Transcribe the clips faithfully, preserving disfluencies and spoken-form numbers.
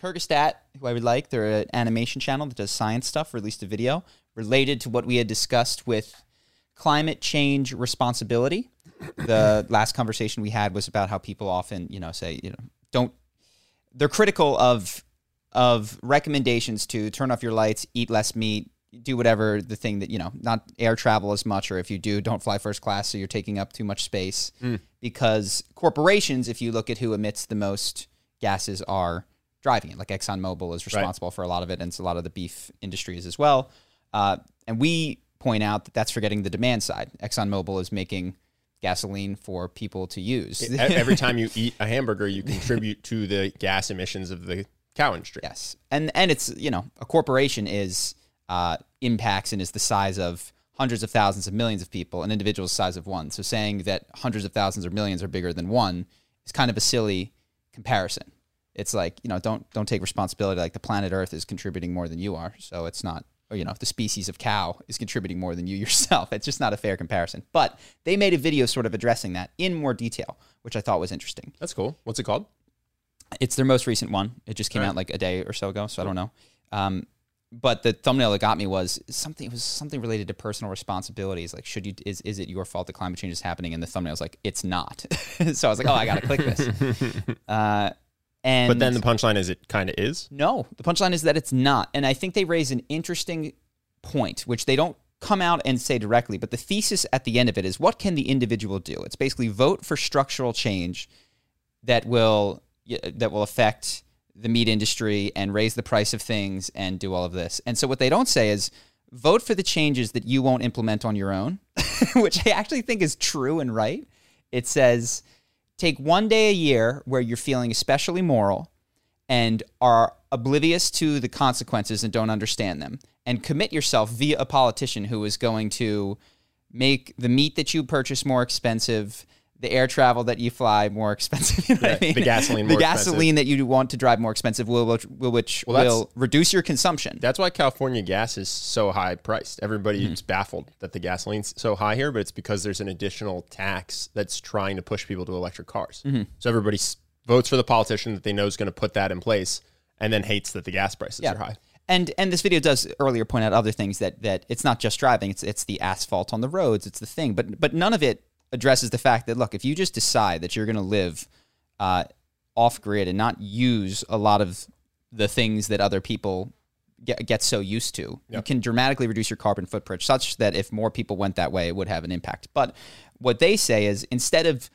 Kyrgyzstan, who I would like, they're an animation channel that does science stuff, released a video related to what we had discussed with climate change responsibility. The last conversation we had was about how people often, you know, say, you know, don't, they're critical of, of recommendations to turn off your lights, eat less meat, do whatever the thing that, you know, not air travel as much, or if you do, don't fly first class so you're taking up too much space. Mm. Because corporations, if you look at who emits the most gases, are driving it. Like ExxonMobil is responsible right. for a lot of it, and it's a lot of the beef industries as well. Uh, and we point out that that's forgetting the demand side. ExxonMobil is making gasoline for people to use. Every time you eat a hamburger, you contribute to the gas emissions of the cow industry. Yes. And and it's, you know, a corporation is uh, impacts and is the size of hundreds of thousands of millions of people. An individual is the size of one. So saying that hundreds of thousands or millions are bigger than one is kind of a silly comparison. It's like, you know, don't don't take responsibility. Like the planet Earth is contributing more than you are. So it's not, or, you know, the species of cow is contributing more than you yourself. It's just not a fair comparison. But they made a video sort of addressing that in more detail, which I thought was interesting. That's cool. What's it called? It's their most recent one. It just came right. out like a day or so ago, so cool. I don't know. Um, but the thumbnail that got me was something. It was something related to personal responsibilities. Like, should you is is it your fault that climate change is happening? And the thumbnail was like, it's not. So I was like, oh, I gotta click this. Uh, and but then the punchline is it kind of is. No, the punchline is that it's not. And I think they raise an interesting point, which they don't come out and say directly. But the thesis at the end of it is, what can the individual do? It's basically vote for structural change that will that will affect the meat industry and raise the price of things and do all of this. And so what they don't say is vote for the changes that you won't implement on your own, which I actually think is true and right. It says take one day a year where you're feeling especially moral and are oblivious to the consequences and don't understand them, and commit yourself via a politician who is going to make the meat that you purchase more expensive, the air travel that you fly more expensive, you know yeah, what I mean? The gasoline, the more gasoline expensive. that you want to drive more expensive will, which will, which well, will reduce your consumption. That's why California gas is so high priced. Everybody mm-hmm. is baffled that the gasoline's so high here, but it's because there's an additional tax that's trying to push people to electric cars. Mm-hmm. So everybody votes for the politician that they know is going to put that in place, and then hates that the gas prices yeah. are high. And and this video does earlier point out other things that that it's not just driving, it's it's the asphalt on the roads, it's the thing, but but none of it addresses the fact that, look, if you just decide that you're going to live uh, off grid and not use a lot of the things that other people get, get so used to, yep. you can dramatically reduce your carbon footprint, such that if more people went that way, it would have an impact. But what they say is, instead of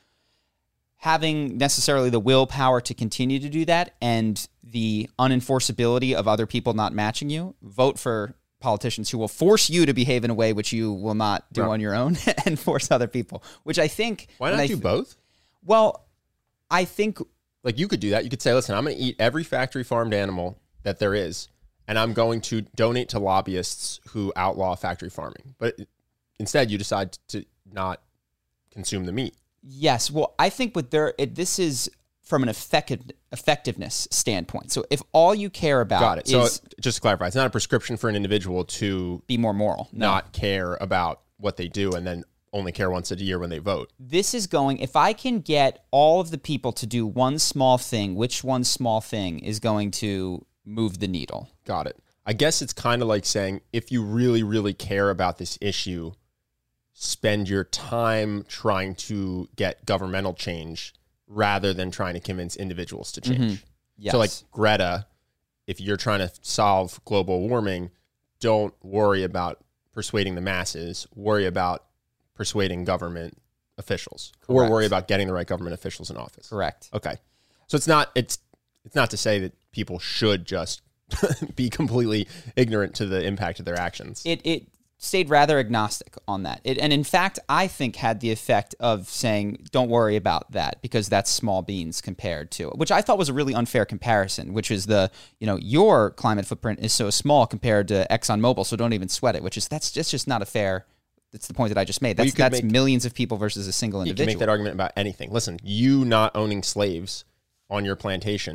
having necessarily the willpower to continue to do that and the unenforceability of other people not matching you, vote for politicians who will force you to behave in a way which you will not do right. on your own and force other people, which I think... Why not I, do both? Well, I think... Like, you could do that. You could say, listen, I'm going to eat every factory farmed animal that there is, and I'm going to donate to lobbyists who outlaw factory farming. But instead, you decide to not consume the meat. Yes. Well, I think what they're... It, this is from an effective, effectiveness standpoint. So if all you care about Got it. is... So just to clarify, it's not a prescription for an individual to... Be more moral. No. Not care about what they do and then only care once a year when they vote. This is going... If I can get all of the people to do one small thing, which one small thing is going to move the needle? Got it. I guess it's kind of like saying, if you really, really care about this issue, spend your time trying to get governmental change rather than trying to convince individuals to change. Mm-hmm. Yes. So like Greta, if you're trying to solve global warming, don't worry about persuading the masses, worry about persuading government officials. Correct. Or worry about getting the right government officials in office. Correct. Okay. So it's not it's it's not to say that people should just be completely ignorant to the impact of their actions. It it stayed rather agnostic on that. It, and in fact, I think had the effect of saying, don't worry about that because that's small beans compared to, which I thought was a really unfair comparison, which is the, you know, your climate footprint is so small compared to ExxonMobil, so don't even sweat it, which is, that's just, just not a fair, that's the point that I just made. That's, well, that's make, millions of people versus a single individual. You can make that argument about anything. Listen, you not owning slaves on your plantation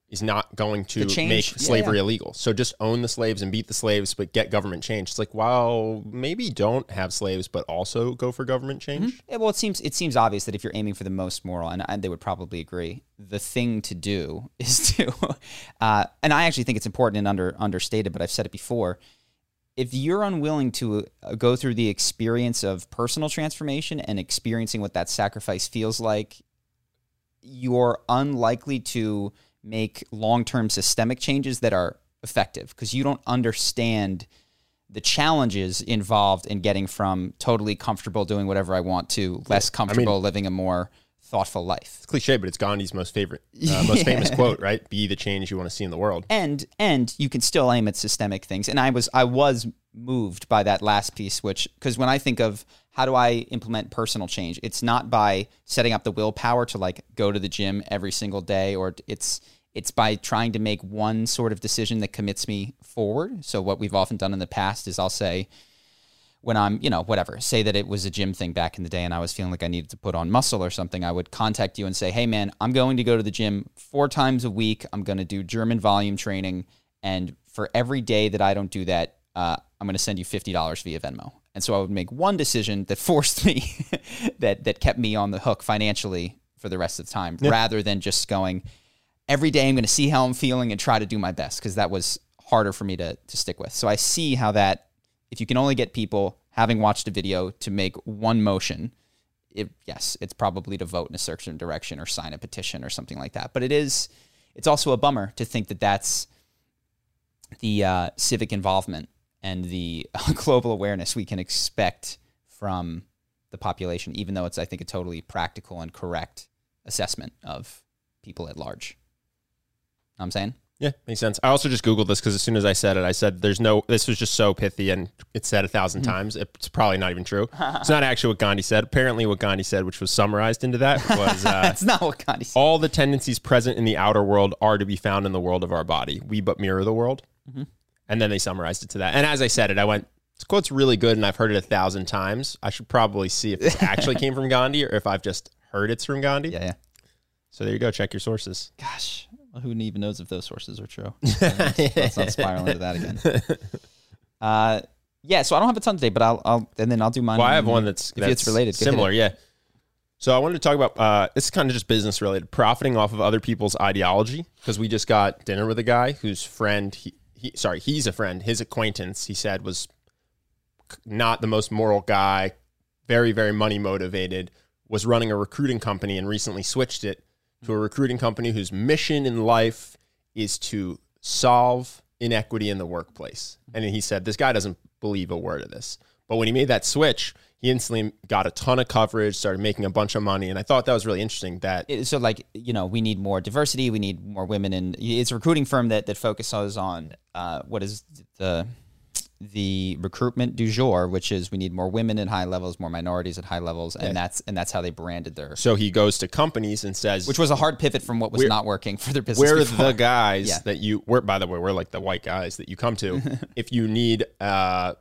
is not going to change, make yeah, slavery yeah. illegal. So just own the slaves and beat the slaves, but get government change. It's like, well, maybe don't have slaves, but also go for government change. Mm-hmm. Yeah, well, it seems it seems obvious that if you're aiming for the most moral, and, and they would probably agree, the thing to do is to, uh, and I actually think it's important and under understated, but I've said it before. If you're unwilling to uh, go through the experience of personal transformation and experiencing what that sacrifice feels like, you're unlikely to make long-term systemic changes that are effective because you don't understand the challenges involved in getting from totally comfortable doing whatever I want to less comfortable I mean, living a more thoughtful life. It's cliche, but it's Gandhi's most favorite, uh, most yeah. famous quote, right? Be the change you want to see in the world. And and you can still aim at systemic things. And I was I was moved by that last piece, which because when I think of how do I implement personal change, it's not by setting up the willpower to like go to the gym every single day, or it's it's by trying to make one sort of decision that commits me forward. So what we've often done in the past is I'll say, when I'm, you know, whatever, say that it was a gym thing back in the day and I was feeling like I needed to put on muscle or something, I would contact you and say, hey man, I'm going to go to the gym four times a week. I'm going to do German volume training. And for every day that I don't do that, uh, I'm going to send you fifty dollars via Venmo. And so I would make one decision that forced me, that that kept me on the hook financially for the rest of the time, yeah. rather than just going, every day I'm going to see how I'm feeling and try to do my best, because that was harder for me to to stick with. So I see how that, if you can only get people, having watched a video, to make one motion, it, yes, it's probably to vote in a certain direction or sign a petition or something like that. But it is, it's also a bummer to think that that's the uh, civic involvement and the global awareness we can expect from the population, even though it's, I think, a totally practical and correct assessment of people at large. Know what I'm saying? Yeah, makes sense. I also just Googled this because as soon as I said it, I said there's no, this was just so pithy and it's said a thousand mm-hmm. times. It's probably not even true. It's not actually what Gandhi said. Apparently what Gandhi said, which was summarized into that, was uh, that's not what Gandhi said. All the tendencies present in the outer world are to be found in the world of our body. We but mirror the world. Mm-hmm. And then they summarized it to that. And as I said it, I went, this quote's really good and I've heard it a thousand times. I should probably see if this actually came from Gandhi or if I've just heard it's from Gandhi. Yeah, yeah. So there you go. Check your sources. Gosh. Well, who even knows if those sources are true? let's, let's not spiral into that again. Uh, yeah, so I don't have a ton today, but I'll, I'll and then I'll do mine. Well, I have one that's, if that's it's related, similar, yeah. So I wanted to talk about, uh, this is kind of just business related, profiting off of other people's ideology, because we just got dinner with a guy whose friend, he, he sorry, he's a friend, his acquaintance, he said, was not the most moral guy, very, very money motivated, was running a recruiting company and recently switched it to a recruiting company whose mission in life is to solve inequity in the workplace. And he said, this guy doesn't believe a word of this. But when he made that switch, he instantly got a ton of coverage, started making a bunch of money. And I thought that was really interesting that... So like, you know, we need more diversity. We need more women. And it's a recruiting firm that, that focuses on uh, what is the... the recruitment du jour, which is we need more women at high levels, more minorities at high levels, and yeah. that's and that's how they branded their. So he goes to companies and says, which was a hard pivot from what was not working for their business. We're before. the guys yeah. that you. We're by the way, we're like the white guys that you come to if you need a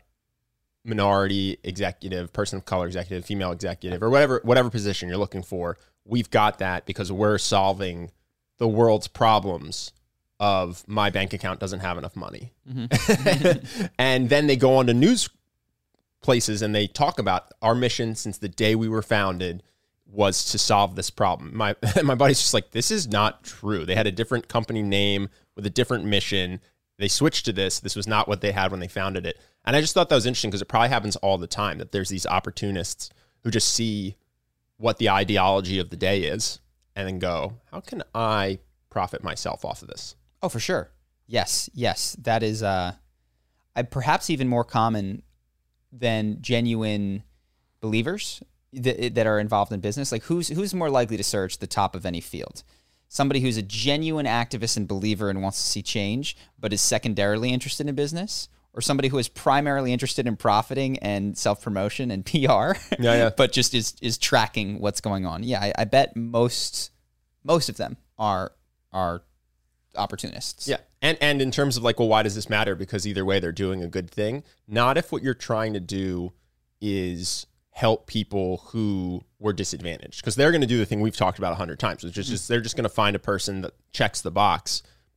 minority executive, person of color executive, female executive, or whatever whatever position you're looking for. We've got that because we're solving the world's problems of my bank account doesn't have enough money. Mm-hmm. And then they go on to news places and they talk about our mission since the day we were founded was to solve this problem. My my buddy's just like, this is not true. They had a different company name with a different mission. They switched to this. This was not what they had when they founded it. And I just thought that was interesting because it probably happens all the time that there's these opportunists who just see what the ideology of the day is and then go, how can I profit myself off of this? Oh, for sure. Yes, yes. That is uh, I, perhaps even more common than genuine believers that, that are involved in business. Like who's who's more likely to search the top of any field? Somebody who's a genuine activist and believer and wants to see change, but is secondarily interested in business? Or somebody who is primarily interested in profiting and self-promotion and P R, yeah, yeah. but just is is tracking what's going on? Yeah, I, I bet most most of them are are opportunists. Yeah. And and in terms of like, well, why does this matter? Because either way, they're doing a good thing. Not if what you're trying to do is help people who were disadvantaged. Because they're going to do the thing we've talked about a hundred times, which is just, they're just going to find a person that checks the box.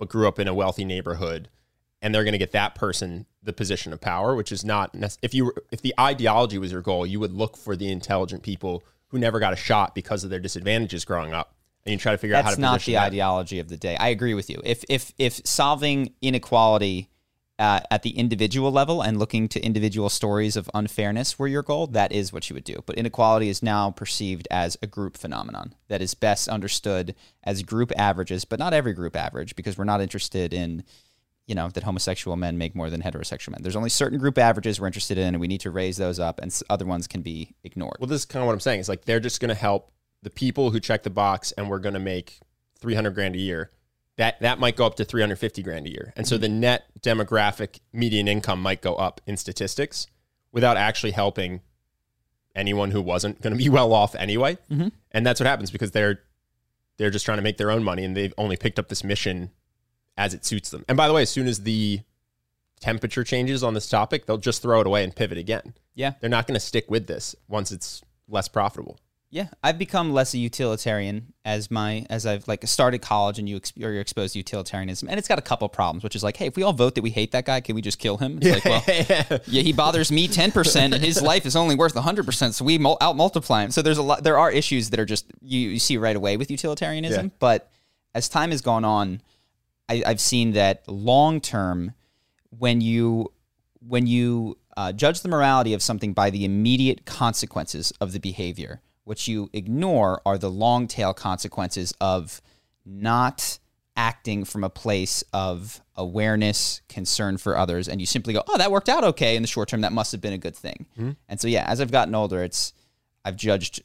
but grew up in a wealthy neighborhood, and they're going to get that person the position of power, which is not nec- if you if the ideology was your goal, you would look for the intelligent people who never got a shot because of their disadvantages growing up, and you try to figure That's out how to not position the that. ideology of the day. I agree with you. If if if solving inequality uh, at the individual level and looking to individual stories of unfairness were your goal, that is what you would do. But inequality is now perceived as a group phenomenon that is best understood as group averages, but not every group average, because we're not interested in, you know, that homosexual men make more than heterosexual men. There's only certain group averages we're interested in, and we need to raise those up, and other ones can be ignored. Well, this is kind of what I'm saying. It's like they're just going to help the people who check the box, and we're going to make three hundred grand a year. That that might go up to three hundred fifty grand a year. And so the net demographic median income might go up in statistics without actually helping anyone who wasn't going to be well off anyway. Mm-hmm. And that's what happens because they're they're just trying to make their own money, and they've only picked up this mission as it suits them. And by the way, as soon as the temperature changes on this topic, they'll just throw it away and pivot again. Yeah. They're not going to stick with this once it's less profitable. Yeah, I've become less a utilitarian as my as I've like started college, and you ex- or you're exposed to utilitarianism, and it's got a couple of problems, which is like, hey, if we all vote that we hate that guy, can we just kill him? It's like, well, yeah, he bothers me ten percent, and his life is only worth one hundred percent, so we mul- out multiply him. So there's a lot. There are issues that are just you, you see right away with utilitarianism, Yeah. but as time has gone on, I, I've seen that long term, when you when you uh, judge the morality of something by the immediate consequences of the behavior, what you ignore are the long tail consequences of not acting from a place of awareness, concern for others, and you simply go, oh, that worked out okay in the short term. That must have been a good thing. Mm-hmm. And so, yeah, as I've gotten older, it's I've judged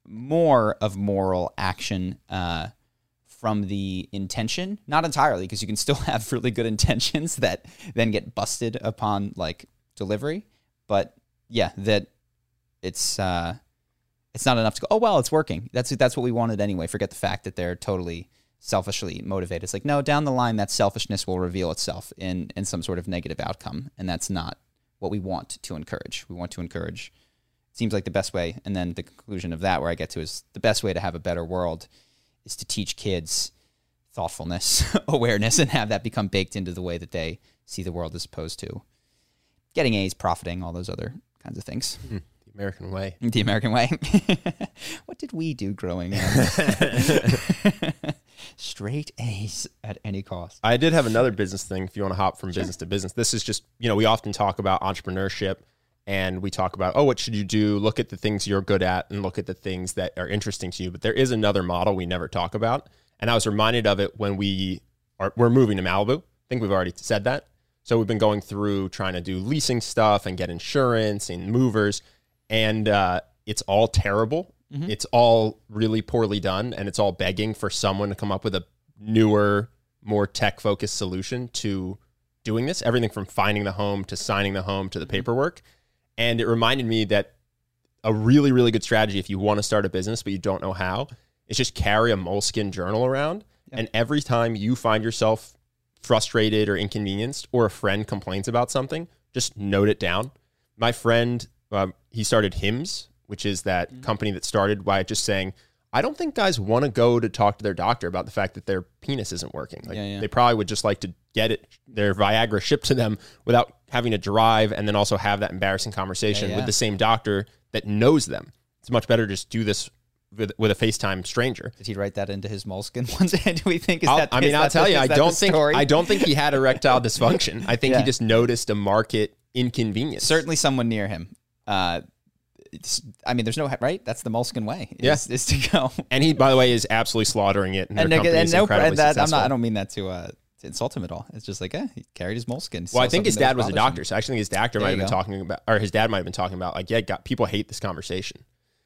more of moral action uh, from the intention, not entirely, because you can still have really good intentions that then get busted upon like delivery. But yeah, that it's uh, it's not enough to go, oh, well, it's working. That's that's what we wanted anyway. Forget the fact that they're totally selfishly motivated. It's like, no, down the line, that selfishness will reveal itself in, in some sort of negative outcome. And that's not what we want to encourage. We want to encourage, it seems like the best way. And then the conclusion of that, where I get to, is the best way to have a better world is to teach kids thoughtfulness, awareness, and have that become baked into the way that they see the world, as opposed to getting A's, profiting, all those other kinds of things. Mm, the American way. The American way. What did we do growing up? Straight A's at any cost. I did have another business thing if you want to hop from sure. business to business. This is just, you know, we often talk about entrepreneurship, and we talk about, oh, what should you do? Look at the things you're good at and look at the things that are interesting to you. But there is another model we never talk about. And I was reminded of it when we are, we're moving to Malibu. I think we've already said that. So we've been going through trying to do leasing stuff and get insurance and movers. And uh, it's all terrible. Mm-hmm. It's all really poorly done. And it's all begging for someone to come up with a newer, more tech-focused solution to doing this. Everything from finding the home to signing the home to the paperwork. And it reminded me that a really, really good strategy if you want to start a business but you don't know how is just carry a Moleskine journal around. Yep. And every time you find yourself frustrated or inconvenienced, or a friend complains about something, just note it down. My friend, uh, he started Hims, which is that mm-hmm. company that started by just saying, I don't think guys want to go to talk to their doctor about the fact that their penis isn't working. Like, yeah, yeah. They probably would just like to get it, their Viagra shipped to them without having to drive and then also have that embarrassing conversation yeah, yeah. with the same doctor that knows them. It's much better to just do this with, with a FaceTime stranger. Did he write that into his Moleskine ones? Do we think is I'll, that? I mean, is I'll that tell the, you, I don't think story? I don't think he had erectile dysfunction. I think yeah. he just noticed a market inconvenience. Certainly, someone near him. Uh, It's, I mean, there's no right. That's the Moleskine way. Is, yeah. is to go. And he, by the way, is absolutely slaughtering it. And, and, their and, and no, incredibly and that, successful. I'm not. I don't mean that to, uh, to insult him at all. It's just like, eh, he carried his Moleskine. Well, I think his dad was a doctor, so I actually think his doctor might have been go. talking about, or his dad might have been talking about, like, yeah, got, people hate this conversation.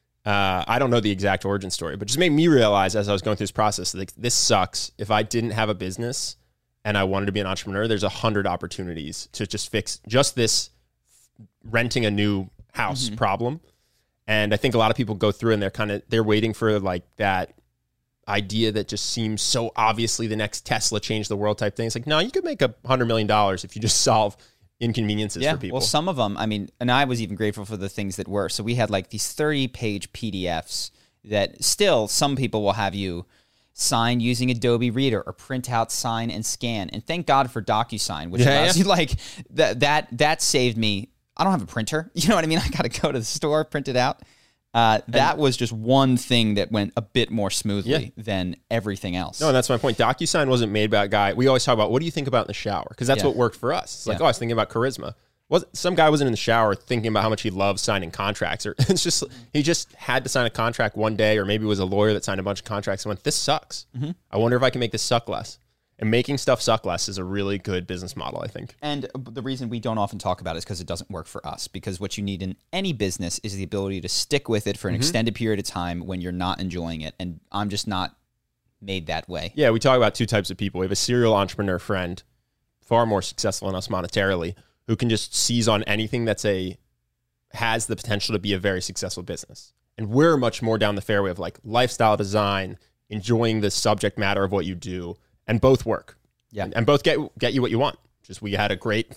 Uh, I don't know the exact origin story, but just made me realize as I was going through this process, like, this sucks. If I didn't have a business and I wanted to be an entrepreneur, there's a hundred opportunities to just fix just this renting a new house mm-hmm. problem. And I think a lot of people go through and they're kind of, they're waiting for like that idea that just seems so obviously the next Tesla change the world type thing. It's like, no, you could make a hundred million dollars if you just solve inconveniences yeah, for people. Well, some of them, I mean, and I was even grateful for the things that were. So we had like these thirty page P D Fs that still some people will have you sign using Adobe Reader or print out, sign, and scan. And thank God for DocuSign, which Yeah, allows yeah. you like that. That that saved me. I don't have a printer. You know what I mean? I got to go to the store, print it out. Uh, that was just one thing that went a bit more smoothly Yeah. than everything else. No, and that's my point. DocuSign wasn't made by a guy. We always talk about, what do you think about in the shower? Because that's Yeah. what worked for us. It's like, Yeah. oh, I was thinking about charisma. Was some guy wasn't in the shower thinking about how much he loves signing contracts, or it's just he just had to sign a contract one day, or maybe it was a lawyer that signed a bunch of contracts and went, "This sucks. Mm-hmm. I wonder if I can make this suck less." And making stuff suck less is a really good business model, I think. And the reason we don't often talk about it is because it doesn't work for us. Because what you need in any business is the ability to stick with it for an Mm-hmm. extended period of time when you're not enjoying it. And I'm just not made that way. Yeah, we talk about two types of people. We have a serial entrepreneur friend, far more successful than us monetarily, who can just seize on anything that's a has the potential to be a very successful business. And we're much more down the fairway of like lifestyle design, enjoying the subject matter of what you do, and both work. Yeah. And, and both get get you what you want. Just we had a great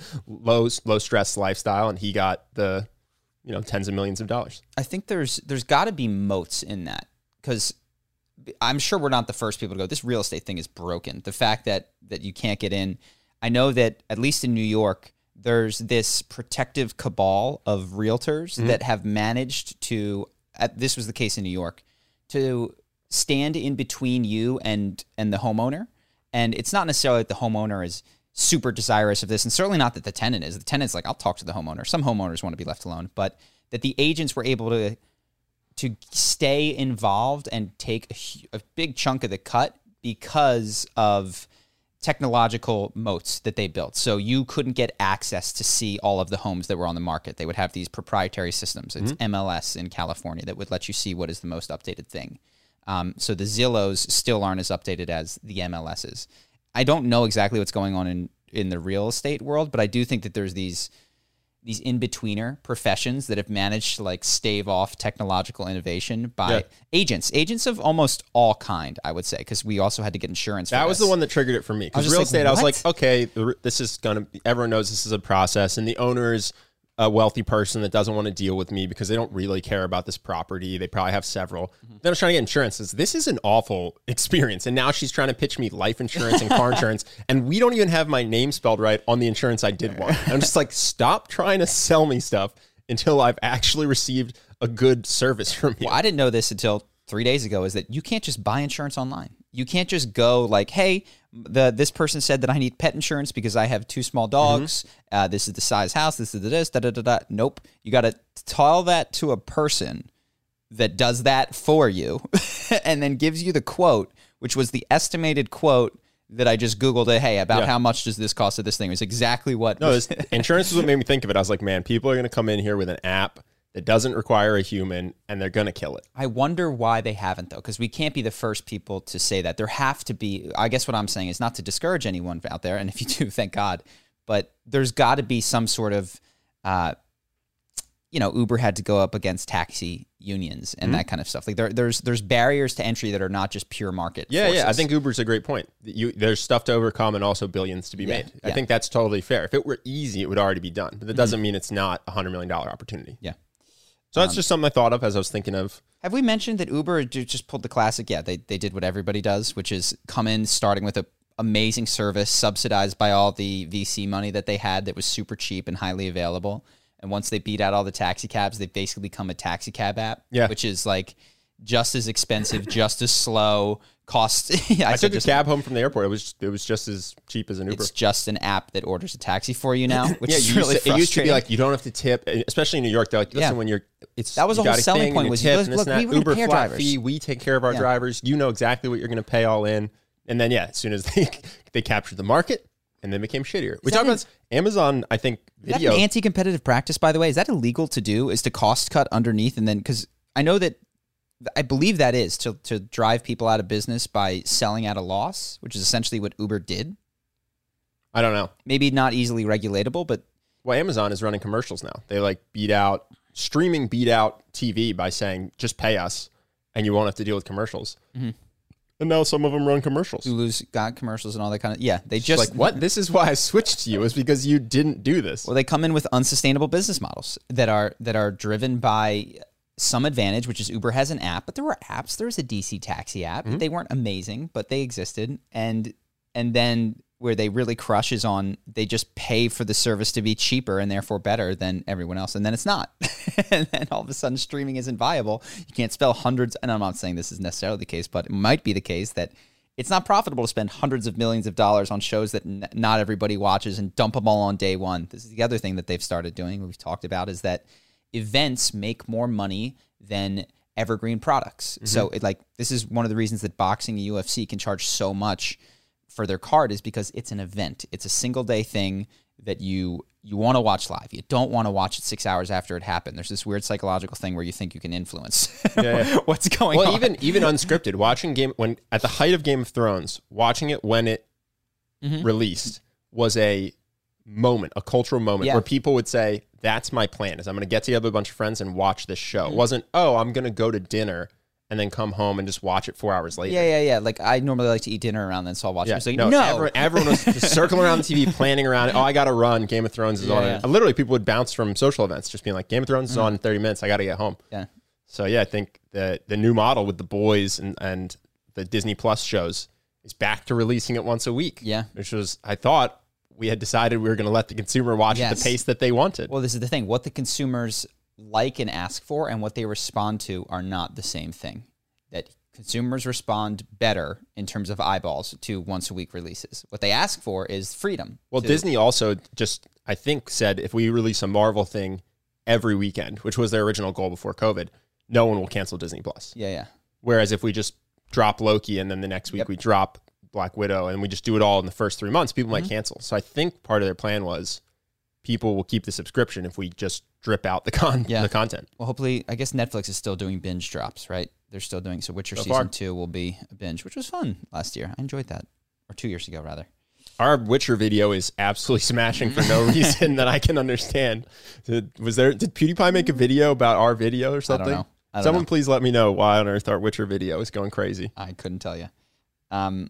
low low stress lifestyle, and he got the you know tens of millions of dollars. I think there's there's got to be moats in that, because I'm sure we're not the first people to go, this real estate thing is broken. The fact that that you can't get in. I know that at least in New York, there's this protective cabal of realtors Mm-hmm. that have managed to, at, this was the case in New York, to stand in between you and and the homeowner. And it's not necessarily that the homeowner is super desirous of this, and certainly not that the tenant is. The tenant's like, I'll talk to the homeowner. Some homeowners want to be left alone, but that the agents were able to to stay involved and take a, hu- a big chunk of the cut because of technological moats that they built. So you couldn't get access to see all of the homes that were on the market. They would have these proprietary systems. It's M L S in California that would let you see what is the most updated thing. Um, so the Zillows still aren't as updated as the M L Ss. I don't know exactly what's going on in, in the real estate world, but I do think that there's these these in-betweener professions that have managed to like stave off technological innovation by Yeah. agents, agents of almost all kind, I would say, because we also had to get insurance for That was this. the one that triggered it for me. I was Because just real like, estate, I was what? like, okay, the- this is going to, everyone knows this is a process, and the owner is a wealthy person that doesn't want to deal with me because they don't really care about this property. They probably have several. Mm-hmm. Then I was trying to get insurance. Says, this is an awful experience. And now she's trying to pitch me life insurance and car insurance. And we don't even have my name spelled right on the insurance I did want. I'm just like, stop trying to sell me stuff until I've actually received a good service from you. Well, I didn't know this until three days ago, is that you can't just buy insurance online. You can't just go like, hey, the this person said that I need pet insurance because I have two small dogs. Mm-hmm. Uh, this is the size house. This is the this, da da da da. Nope. You got to tell that to a person that does that for you and then gives you the quote, which was the estimated quote that I just Googled it. Hey, about Yeah. how much does this cost of this thing? It was exactly what. No, this, insurance is what made me think of it. I was like, man, people are going to come in here with an app that doesn't require a human, and they're going to kill it. I wonder why they haven't, though, because we can't be the first people to say that. There have to be, I guess what I'm saying is not to discourage anyone out there, and if you do, thank God, but there's got to be some sort of, uh, you know, Uber had to go up against taxi unions and Mm-hmm. that kind of stuff. Like there, there's there's barriers to entry that are not just pure market Yeah, forces. yeah. I think Uber's a great point. You, there's stuff to overcome and also billions to be Yeah, made. I yeah. Mm-hmm. think that's totally fair. If it were easy, it would already be done. But that doesn't mean it's not a hundred million dollar opportunity. Yeah. So that's just something I thought of as I was thinking of. Have we mentioned that Uber ju- just pulled the classic? Yeah, they they did what everybody does, which is come in starting with a amazing service subsidized by all the V C money that they had that was super cheap and highly available. And once they beat out all the taxi cabs, they've basically become a taxi cab app, Yeah. which is like just as expensive, just as slow, cost. I, I said took a just- cab home from the airport. It was it was just as cheap as an Uber. It's just an app that orders a taxi for you now, which yeah, is you really used to, it used to be frustrating. like you don't have to tip, especially in New York. They're like, listen, Yeah. when you're, it's That was you the whole got a selling thing point and was, you tip look, and this look, and we that. were gonna Uber pay our flat drivers. fee. We take care of our Yeah. drivers. You know exactly what you're going to pay all in. And then yeah, as soon as they they captured the market, and then became shittier. We that talk an- about this, Amazon. I think Is that video. an anti-competitive practice, by the way? Is that illegal to do? Is to cost cut underneath and then, because I know that, I believe that is to to drive people out of business by selling at a loss, which is essentially what Uber did. I don't know. Maybe not easily regulatable, but Well, Amazon is running commercials now. They like beat out streaming, beat out T V by saying just pay us, and you won't have to deal with commercials. Mm-hmm. And now some of them run commercials. Hulu's got commercials and all that kind of. Yeah, they It's just like what? This is why I switched to you is because you didn't do this. Well, they come in with unsustainable business models that are that are driven by some advantage, which is Uber has an app, but there were apps. There was a D C taxi app. Mm-hmm. They weren't amazing, but they existed. And and then where they really crush is on they just pay for the service to be cheaper and therefore better than everyone else. And then it's not. And then all of a sudden streaming isn't viable. You can't spell hundreds. And I'm not saying this is necessarily the case, but it might be the case that it's not profitable to spend hundreds of millions of dollars on shows that n- not everybody watches and dump them all on day one. This is the other thing that they've started doing, we've talked about, is that events make more money than evergreen products. Mm-hmm. So it like this is one of the reasons that boxing and U F C can charge so much for their card is because it's an event. It's a single day thing that you you want to watch live. You don't want to watch it six hours after it happened. There's this weird psychological thing where you think you can influence yeah, yeah. what's going well, on. Well, even even unscripted, watching game when at the height of Game of Thrones, watching it when it mm-hmm. released was a moment, a cultural moment yeah. where people would say, "That's my plan. Is I'm going to get together with a bunch of friends and watch this show." Mm-hmm. It wasn't, "Oh, I'm going to go to dinner and then come home and just watch it four hours later." Yeah, yeah, yeah. Like I normally like to eat dinner around then, so I'll watch yeah, it. Like, no, no. Everyone, everyone was just circling around the T V, planning around it. Oh, I got to run. Game of Thrones is yeah, on. Yeah. And literally, people would bounce from social events, just being like, "Game of Thrones is mm. on in thirty minutes. I got to get home." Yeah. So yeah, I think the the new model with The Boys and and the Disney Plus shows is back to releasing it once a week. Yeah. Which was, I thought we had decided we were going to let the consumer watch yes. at the pace that they wanted. Well, this is the thing. What the consumers like and ask for and what they respond to are not the same thing. That consumers respond better in terms of eyeballs to once a week releases. What they ask for is freedom. Well, to, Disney also just, I think, said if we release a Marvel thing every weekend, which was their original goal before COVID, no one will cancel Disney Plus. Yeah, yeah. Whereas if we just drop Loki and then the next week yep. we drop Black Widow and we just do it all in the first three months, people mm-hmm. might cancel. So I think part of their plan was people will keep the subscription if we just drip out the con yeah. the content. Well, hopefully, I guess Netflix is still doing binge drops, right? They're still doing so. Witcher so season far. two will be a binge, which was fun last year. I enjoyed that, or two years ago rather. Our Witcher video is absolutely smashing for no reason that I can understand. Did, was there? Did PewDiePie make a video about our video or something? I don't know. I don't Someone know. please let me know why on earth our Witcher video is going crazy. I couldn't tell you. Um,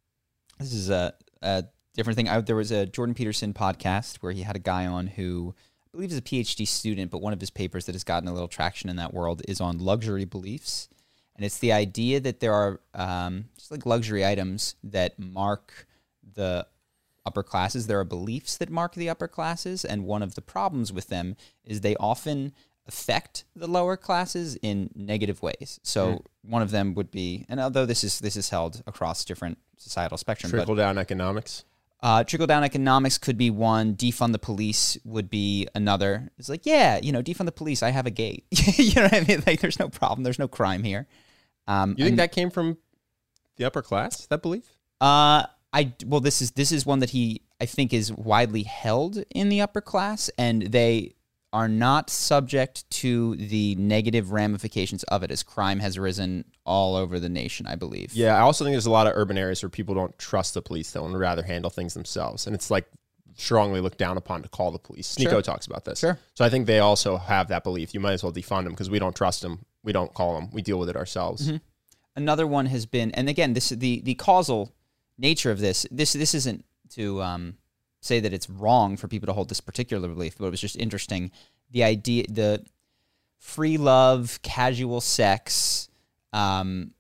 this is a, a different thing. I, there was a Jordan Peterson podcast where he had a guy on who I believe is a PhD student, but one of his papers that has gotten a little traction in that world is on luxury beliefs. And it's the idea that there are um, just like luxury items that mark the upper classes. There are beliefs that mark the upper classes, and one of the problems with them is they often affect the lower classes in negative ways. So mm. one of them would be, and although this is this is held across different societal spectrum, trickle down economics. Uh, trickle down economics could be one. Defund the police would be another. It's like, yeah, you know, defund the police. I have a gate. You know what I mean? Like, there's no problem. There's no crime here. Um, you think and, that came from the upper class? That belief? Uh, I well, this is this is one that he I think is widely held in the upper class, and they are not subject to the negative ramifications of it, as crime has risen all over the nation, I believe. Yeah, I also think there's a lot of urban areas where people don't trust the police, though, and rather handle things themselves. And it's like strongly looked down upon to call the police. Sneeko sure. talks about this. Sure. So I think they also have that belief. You might as well defund them because we don't trust them. We don't call them. We deal with it ourselves. Mm-hmm. Another one has been, and again, this the the causal nature of this. This this isn't to um, say that it's wrong for people to hold this particular belief, but it was just interesting. The idea, the free love, casual sex, um,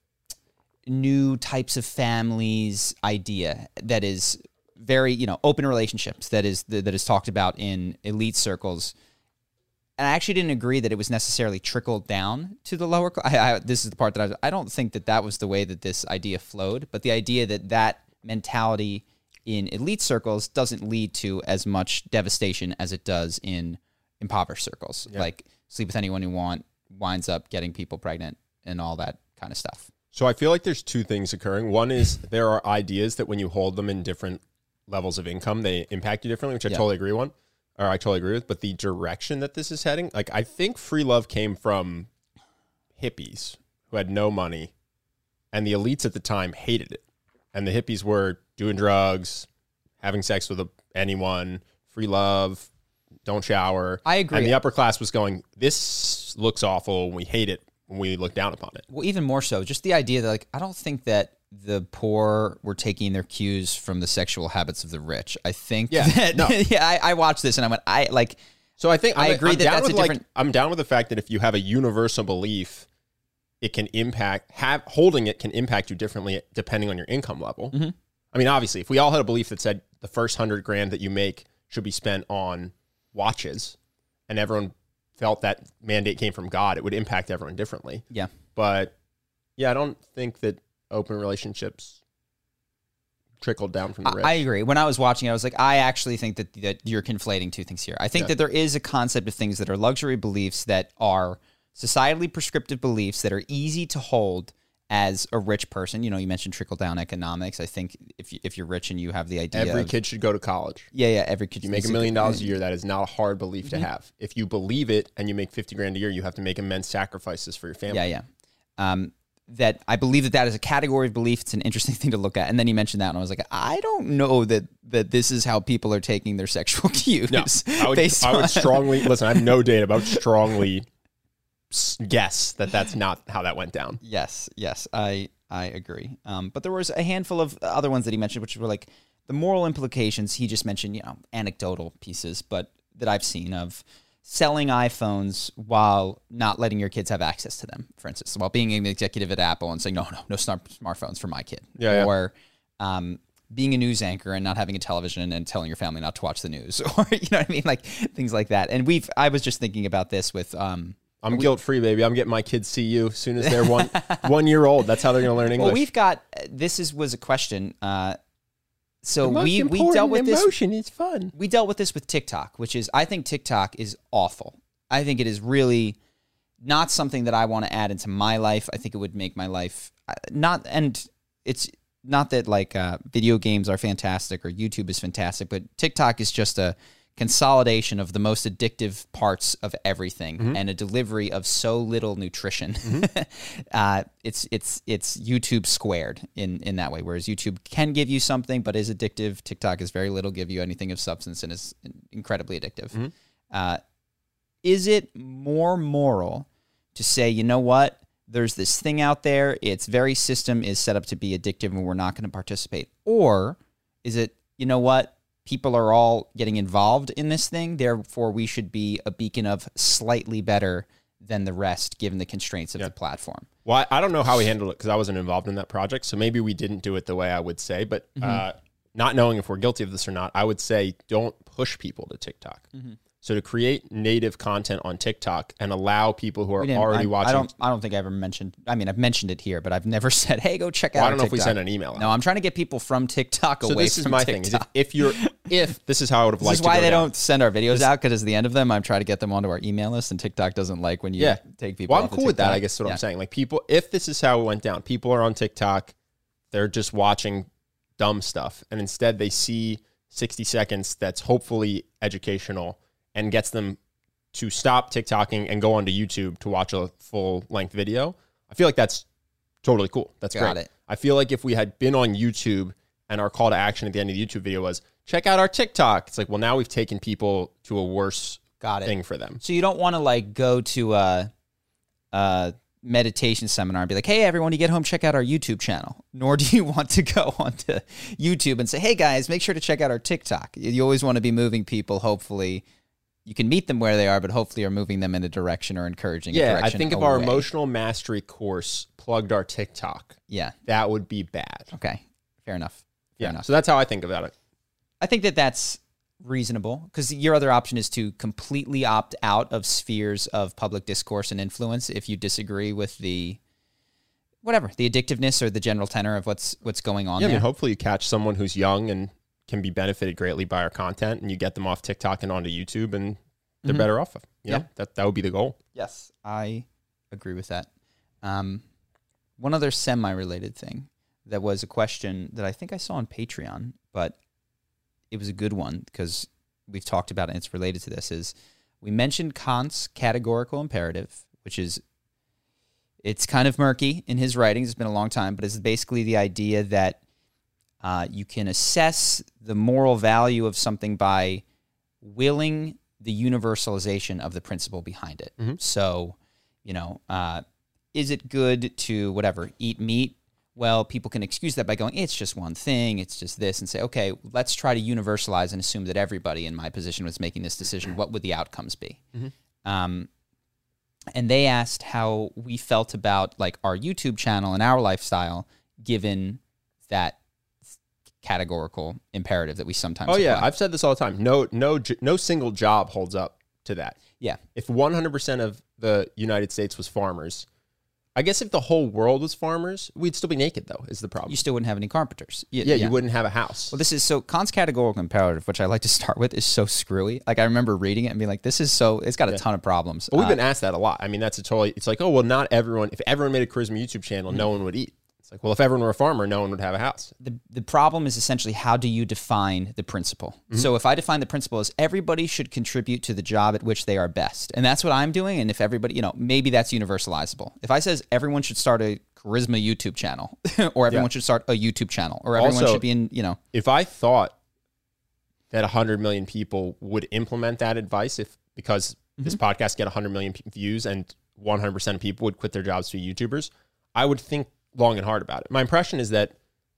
new types of families idea that is very, you know, open relationships that is that is talked about in elite circles. And I actually didn't agree that it was necessarily trickled down to the lower class. I, I, this is the part that I was, I don't think that that was the way that this idea flowed, but the idea that that mentality in elite circles doesn't lead to as much devastation as it does in impoverished circles. Yeah. Like sleep with anyone you want, winds up getting people pregnant and all that kind of stuff. So I feel like there's two things occurring. One is there are ideas that when you hold them in different levels of income, they impact you differently, which I yeah. totally agree on. Or I totally agree with, but the direction that this is heading, like I think free love came from hippies who had no money, and the elites at the time hated it. And the hippies were doing drugs, having sex with anyone, free love, don't shower. I agree. And the upper class was going, this looks awful, we hate it when we look down upon it. Well, even more so, just the idea that like I don't think that the poor were taking their cues from the sexual habits of the rich. I think yeah, that, no. yeah, I, I watched this and I went, I like, So I think I I'm, agree I'm that down that's with a like, different- I'm down with the fact that if you have a universal belief, it can impact, have holding it can impact you differently depending on your income level. Mm-hmm. I mean, obviously, if we all had a belief that said the first hundred grand that you make should be spent on watches, and everyone felt that mandate came from God, it would impact everyone differently. Yeah. But yeah, I don't think that open relationships trickled down from the rich. I agree. When I was watching, I was like, I actually think that that you're conflating two things here. I think Yeah. that there is a concept of things that are luxury beliefs that are societally prescriptive beliefs that are easy to hold as a rich person. You know, you mentioned trickle down economics. I think if you, if you're rich and you have the idea, Every of, kid should go to college. yeah, yeah, every kid. You make a million dollars a year. That is not a hard belief to have. If you believe it and you make fifty grand a year, you have to make immense sacrifices for your family. Yeah, yeah. Um, that I believe that that is a category of belief. It's an interesting thing to look at. And then he mentioned that, and I was like, I don't know that that this is how people are taking their sexual cues. No, I would, based I would on- strongly listen. I have no data, but I would strongly s- guess that that's not how that went down. Yes, yes, I I agree. Um, but there was a handful of other ones that he mentioned, which were like the moral implications. He just mentioned, you know, anecdotal pieces, but that I've seen of selling iPhones while not letting your kids have access to them, for instance, while being an executive at Apple and saying, no, no, no smart smartphones for my kid. Yeah, yeah. Or um, being a news anchor and not having a television and telling your family not to watch the news, or, you know what I mean? Like things like that. And we've, I was just thinking about this with, um, I'm guilt free, baby. I'm getting my kids C U as soon as they're one one year old. That's how they're going to learn English. well, we've got, this is, was a question. Uh, so The most we, we important dealt with this. emotion is fun. We dealt with this with TikTok, which is, I think TikTok is awful. I think it is really not something that I want to add into my life. I think it would make my life uh, not, and it's not that like uh, video games are fantastic or YouTube is fantastic, but TikTok is just a consolidation of the most addictive parts of everything Mm-hmm. and a delivery of so little nutrition. uh, it's it's it's YouTube squared in in that way. Whereas YouTube can give you something, but is addictive. TikTok is very little give you anything of substance and is incredibly addictive. Mm-hmm. Uh, is it more moral to say, you know what? There's this thing out there. Its very system is set up to be addictive, and we're not going to participate. Or is it, you know what? People are all getting involved in this thing, therefore we should be a beacon of slightly better than the rest, given the constraints of Yeah. the platform. Well, I I don't know how we handled it because I wasn't involved in that project. So maybe we didn't do it the way I would say. But uh, not knowing if we're guilty of this or not, I would say don't push people to TikTok. So to create native content on TikTok and allow people who are We didn't- already I, watching. I don't. I don't think I ever mentioned. I mean, I've mentioned it here, but I've never said, "Hey, go check Well, out." I don't know if we TikTok. sent an email out. No, I'm trying to get people from TikTok So away this is from my TikTok. thing. Is if, if you're if this is how I would have This liked is to why go they down. don't send our videos out, because at the end of them, I'm trying to get them onto our email list, and TikTok doesn't like when you Yeah. take people. Well, I'm off of cool with that. TikTok. I guess is what Yeah. I'm saying. Like people, if this is how it went down, people are on TikTok, they're just watching dumb stuff, and instead they see sixty seconds that's hopefully educational and gets them to stop TikToking and go onto YouTube to watch a full length video. I feel like that's totally cool. That's Got great. it. I feel like if we had been on YouTube and our call to action at the end of the YouTube video was check out our TikTok, it's like, well, now we've taken people to a worse Got it. thing for them. So you don't want to like go to a, a meditation seminar and be like, "Hey, everyone, you get home, check out our YouTube channel." Nor do you want to go onto YouTube and say, "Hey, guys, make sure to check out our TikTok." You always want to be moving people. Hopefully, you can meet them where they are, but hopefully, you're moving them in a direction or encouraging. a Yeah, I direction think if our away. emotional mastery course plugged our TikTok, Yeah. that would be bad. Okay. Fair enough. Fair Yeah. enough. So that's how I think about it. I think that that's reasonable, because your other option is to completely opt out of spheres of public discourse and influence if you disagree with the whatever the addictiveness or the general tenor of what's what's going on Yeah, I there. mean, hopefully you catch someone who's young and can be benefited greatly by our content, and you get them off TikTok and onto YouTube, and they're Mhm. better off. You Yeah. know, that that would be the goal. Yes, I agree with that. Um, one other semi-related thing that was a question that I think I saw on Patreon, but it was a good one because we've talked about it and it's related to this, is we mentioned Kant's categorical imperative, which is, it's kind of murky in his writings. It's been a long time, but it's basically the idea that uh, you can assess the moral value of something by willing the universalization of the principle behind it. Mhm. So, you know, uh, is it good to, whatever, eat meat? well, people can excuse that by going, it's just one thing, it's just this, and say, okay, let's try to universalize and assume that everybody in my position was making this decision. What would the outcomes be? Mm-hmm. Um, and they asked how we felt about like our YouTube channel and our lifestyle, given that categorical imperative that we sometimes Oh yeah, apply. I've said this all the time. No, no, no single job holds up to that. Yeah. If one hundred percent of the United States was farmers, I guess if the whole world was farmers, we'd still be naked, though, is the problem. You still wouldn't have any carpenters. You, yeah, yeah, you wouldn't have a house. Well, this is so, Kant's categorical imperative, which I like to start with, is so screwy. Like, I remember reading it and being like, this is so, it's got a yeah. ton of problems. But we've uh, been asked that a lot. I mean, that's a totally, it's like, oh, well, not everyone, if everyone made a Charisma YouTube channel, mm-hmm. no one would eat. It's like, well, if everyone were a farmer, no one would have a house. The the problem is essentially, how do you define the principle? Mm-hmm. So if I define the principle as everybody should contribute to the job at which they are best, and that's what I'm doing, and if everybody, you know, maybe that's universalizable. If I says everyone should start a Charisma YouTube channel, or everyone yeah. should start a YouTube channel, or everyone also, should be in, you know. If I thought that one hundred million people would implement that advice, if because mm-hmm. this podcast get one hundred million views and one hundred percent of people would quit their jobs to be YouTubers, I would think long and hard about it. My impression is that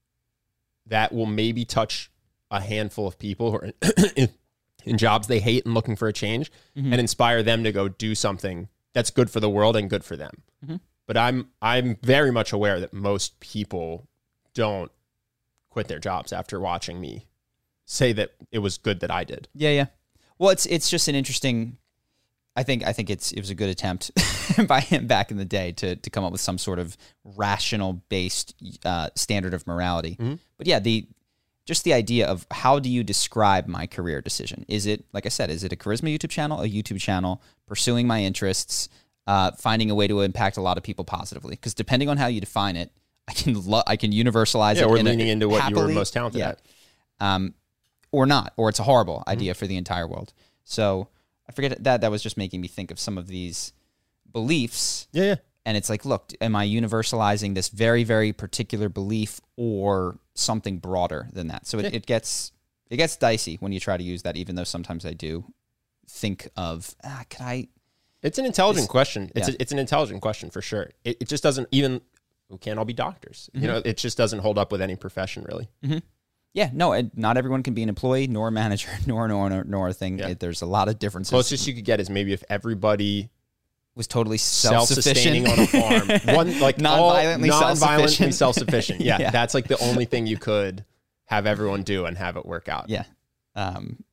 that will maybe touch a handful of people who are in, in, in jobs they hate and looking for a change, mm-hmm. and inspire them to go do something that's good for the world and good for them. Mm-hmm. But I'm I'm very much aware that most people don't quit their jobs after watching me say that it was good that I did. Yeah, yeah. Well, it's it's just an interesting. I think I think it's it was a good attempt by him back in the day to to come up with some sort of rational based uh, standard of morality. Mm-hmm. But yeah, the just the idea of how do you describe my career decision? Is it, like I said, is it a Charisma YouTube channel, a YouTube channel, pursuing my interests, uh, finding a way to impact a lot of people positively? Because depending on how you define it, I can lo- I can universalize yeah, it. We're in leaning a, into what happily, you were most talented yeah. at, um, or not, or it's a horrible idea mm-hmm. for the entire world. So. I forget that that was just making me think of some of these beliefs. Yeah, yeah. And it's like, look, am I universalizing this very, very particular belief or something broader than that? So it, yeah. it gets it gets dicey when you try to use that, even though sometimes I do think of, ah, can I? It's an intelligent It's, question. It's yeah. a, it's an intelligent question for sure. It, it just doesn't even, we can't all be doctors. Mm-hmm. You know, it just doesn't hold up with any profession really. Mm-hmm. Yeah, no, and not everyone can be an employee, nor a manager, nor nor nor, nor a thing. Yeah. It, there's a lot of differences. Closest you could get is maybe if everybody was totally self-sufficient self-sustaining on a farm, one like non-violently, all non-violently self-sufficient. self-sufficient. Yeah, Yeah. that's like the only thing you could have everyone do and have it work out. Yeah, um,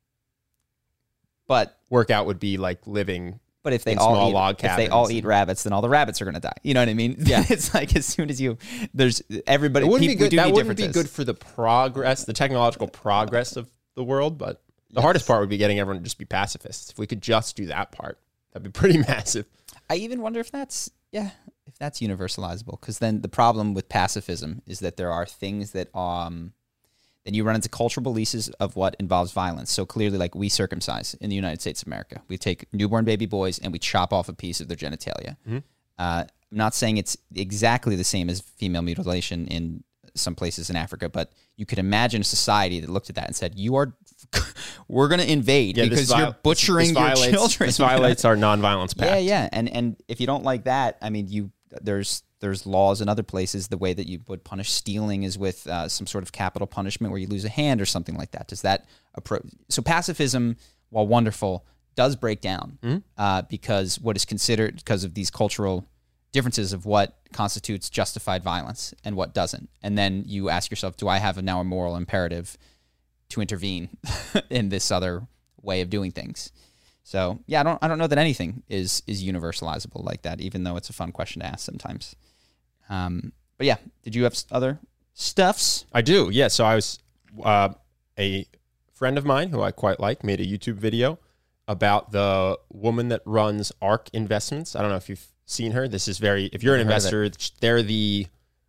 but Workout would be like living. But if they in all small eat, log if they cabins all and- eat rabbits, then all the rabbits are going to die. You know what I mean? Yeah. It's like as soon as you there's everybody. It wouldn't people, be good. We do That need wouldn't be differences. good for the progress, the technological progress of the world. But the Yes. hardest part would be getting everyone to just be pacifists. If we could just do that part, that'd be pretty massive. I even wonder if that's yeah, if that's universalizable. Because then the problem with pacifism is that there are things that um, then you run into cultural beliefs of what involves violence. So clearly, like we circumcise in the United States of America, we take newborn baby boys and we chop off a piece of their genitalia. Mm-hmm. Uh, I'm not saying it's exactly the same as female mutilation in some places in Africa, but you could imagine a society that looked at that and said, "You are, we're going to invade Yeah, this because vi- you're butchering this violates, your children." This violates our nonviolence pact. Yeah, yeah, and and if you don't like that, I mean, you there's there's laws in other places. The way that you would punish stealing is with uh, some sort of capital punishment where you lose a hand or something like that. Does that approach? So pacifism, while wonderful, does break down Mm-hmm. uh, because what is considered because of these cultural differences of what constitutes justified violence and what doesn't. And then you ask yourself, do I have now a moral imperative to intervene in this other way of doing things? So yeah, I don't I don't know that anything is is universalizable like that, even though it's a fun question to ask sometimes. Um, but yeah, did you have s- other stuffs? I do. Yeah. So I was uh, a friend of mine who I quite like made a YouTube video about the woman that runs ARK Investments. I don't know if you've seen her. This is very, if you're an Never heard of investor, they're the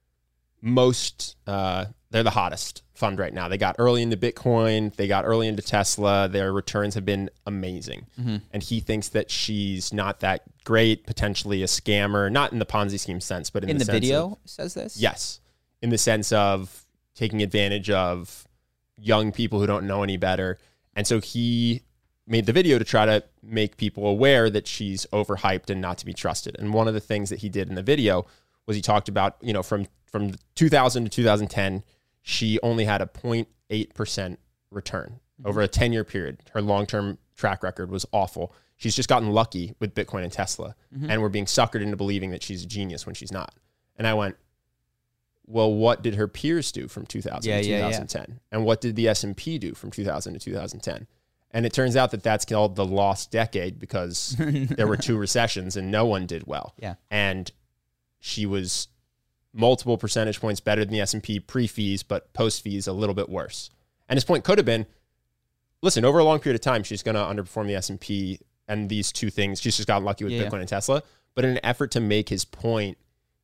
most, uh, they're the hottest fund right now. They got early into Bitcoin. They got early into Tesla. Their returns have been amazing. Mm-hmm. And he thinks that she's not that great, potentially a scammer, not in the Ponzi scheme sense, but in, In the, the sense video of, says this? yes, in the sense of taking advantage of young people who don't know any better. And so he made the video to try to make people aware that she's overhyped and not to be trusted. And one of the things that he did in the video was he talked about, you know, from, from two thousand to two thousand ten, she only had a zero point eight percent return mm-hmm. over a ten-year period. Her long-term track record was awful. She's just gotten lucky with Bitcoin and Tesla, mm-hmm. and we're being suckered into believing that she's a genius when she's not. And I went, well, what did her peers do from two thousand yeah, to yeah, twenty ten? Yeah. And what did the S and P do from two thousand to two thousand ten? And it turns out that that's called the lost decade because there were two recessions and no one did well. Yeah. And she was multiple percentage points better than the S and P pre-fees, but post-fees a little bit worse. And his point could have been, listen, over a long period of time, she's going to underperform the S and P and these two things. She's just gotten lucky with yeah, Bitcoin yeah. and Tesla. But in an effort to make his point,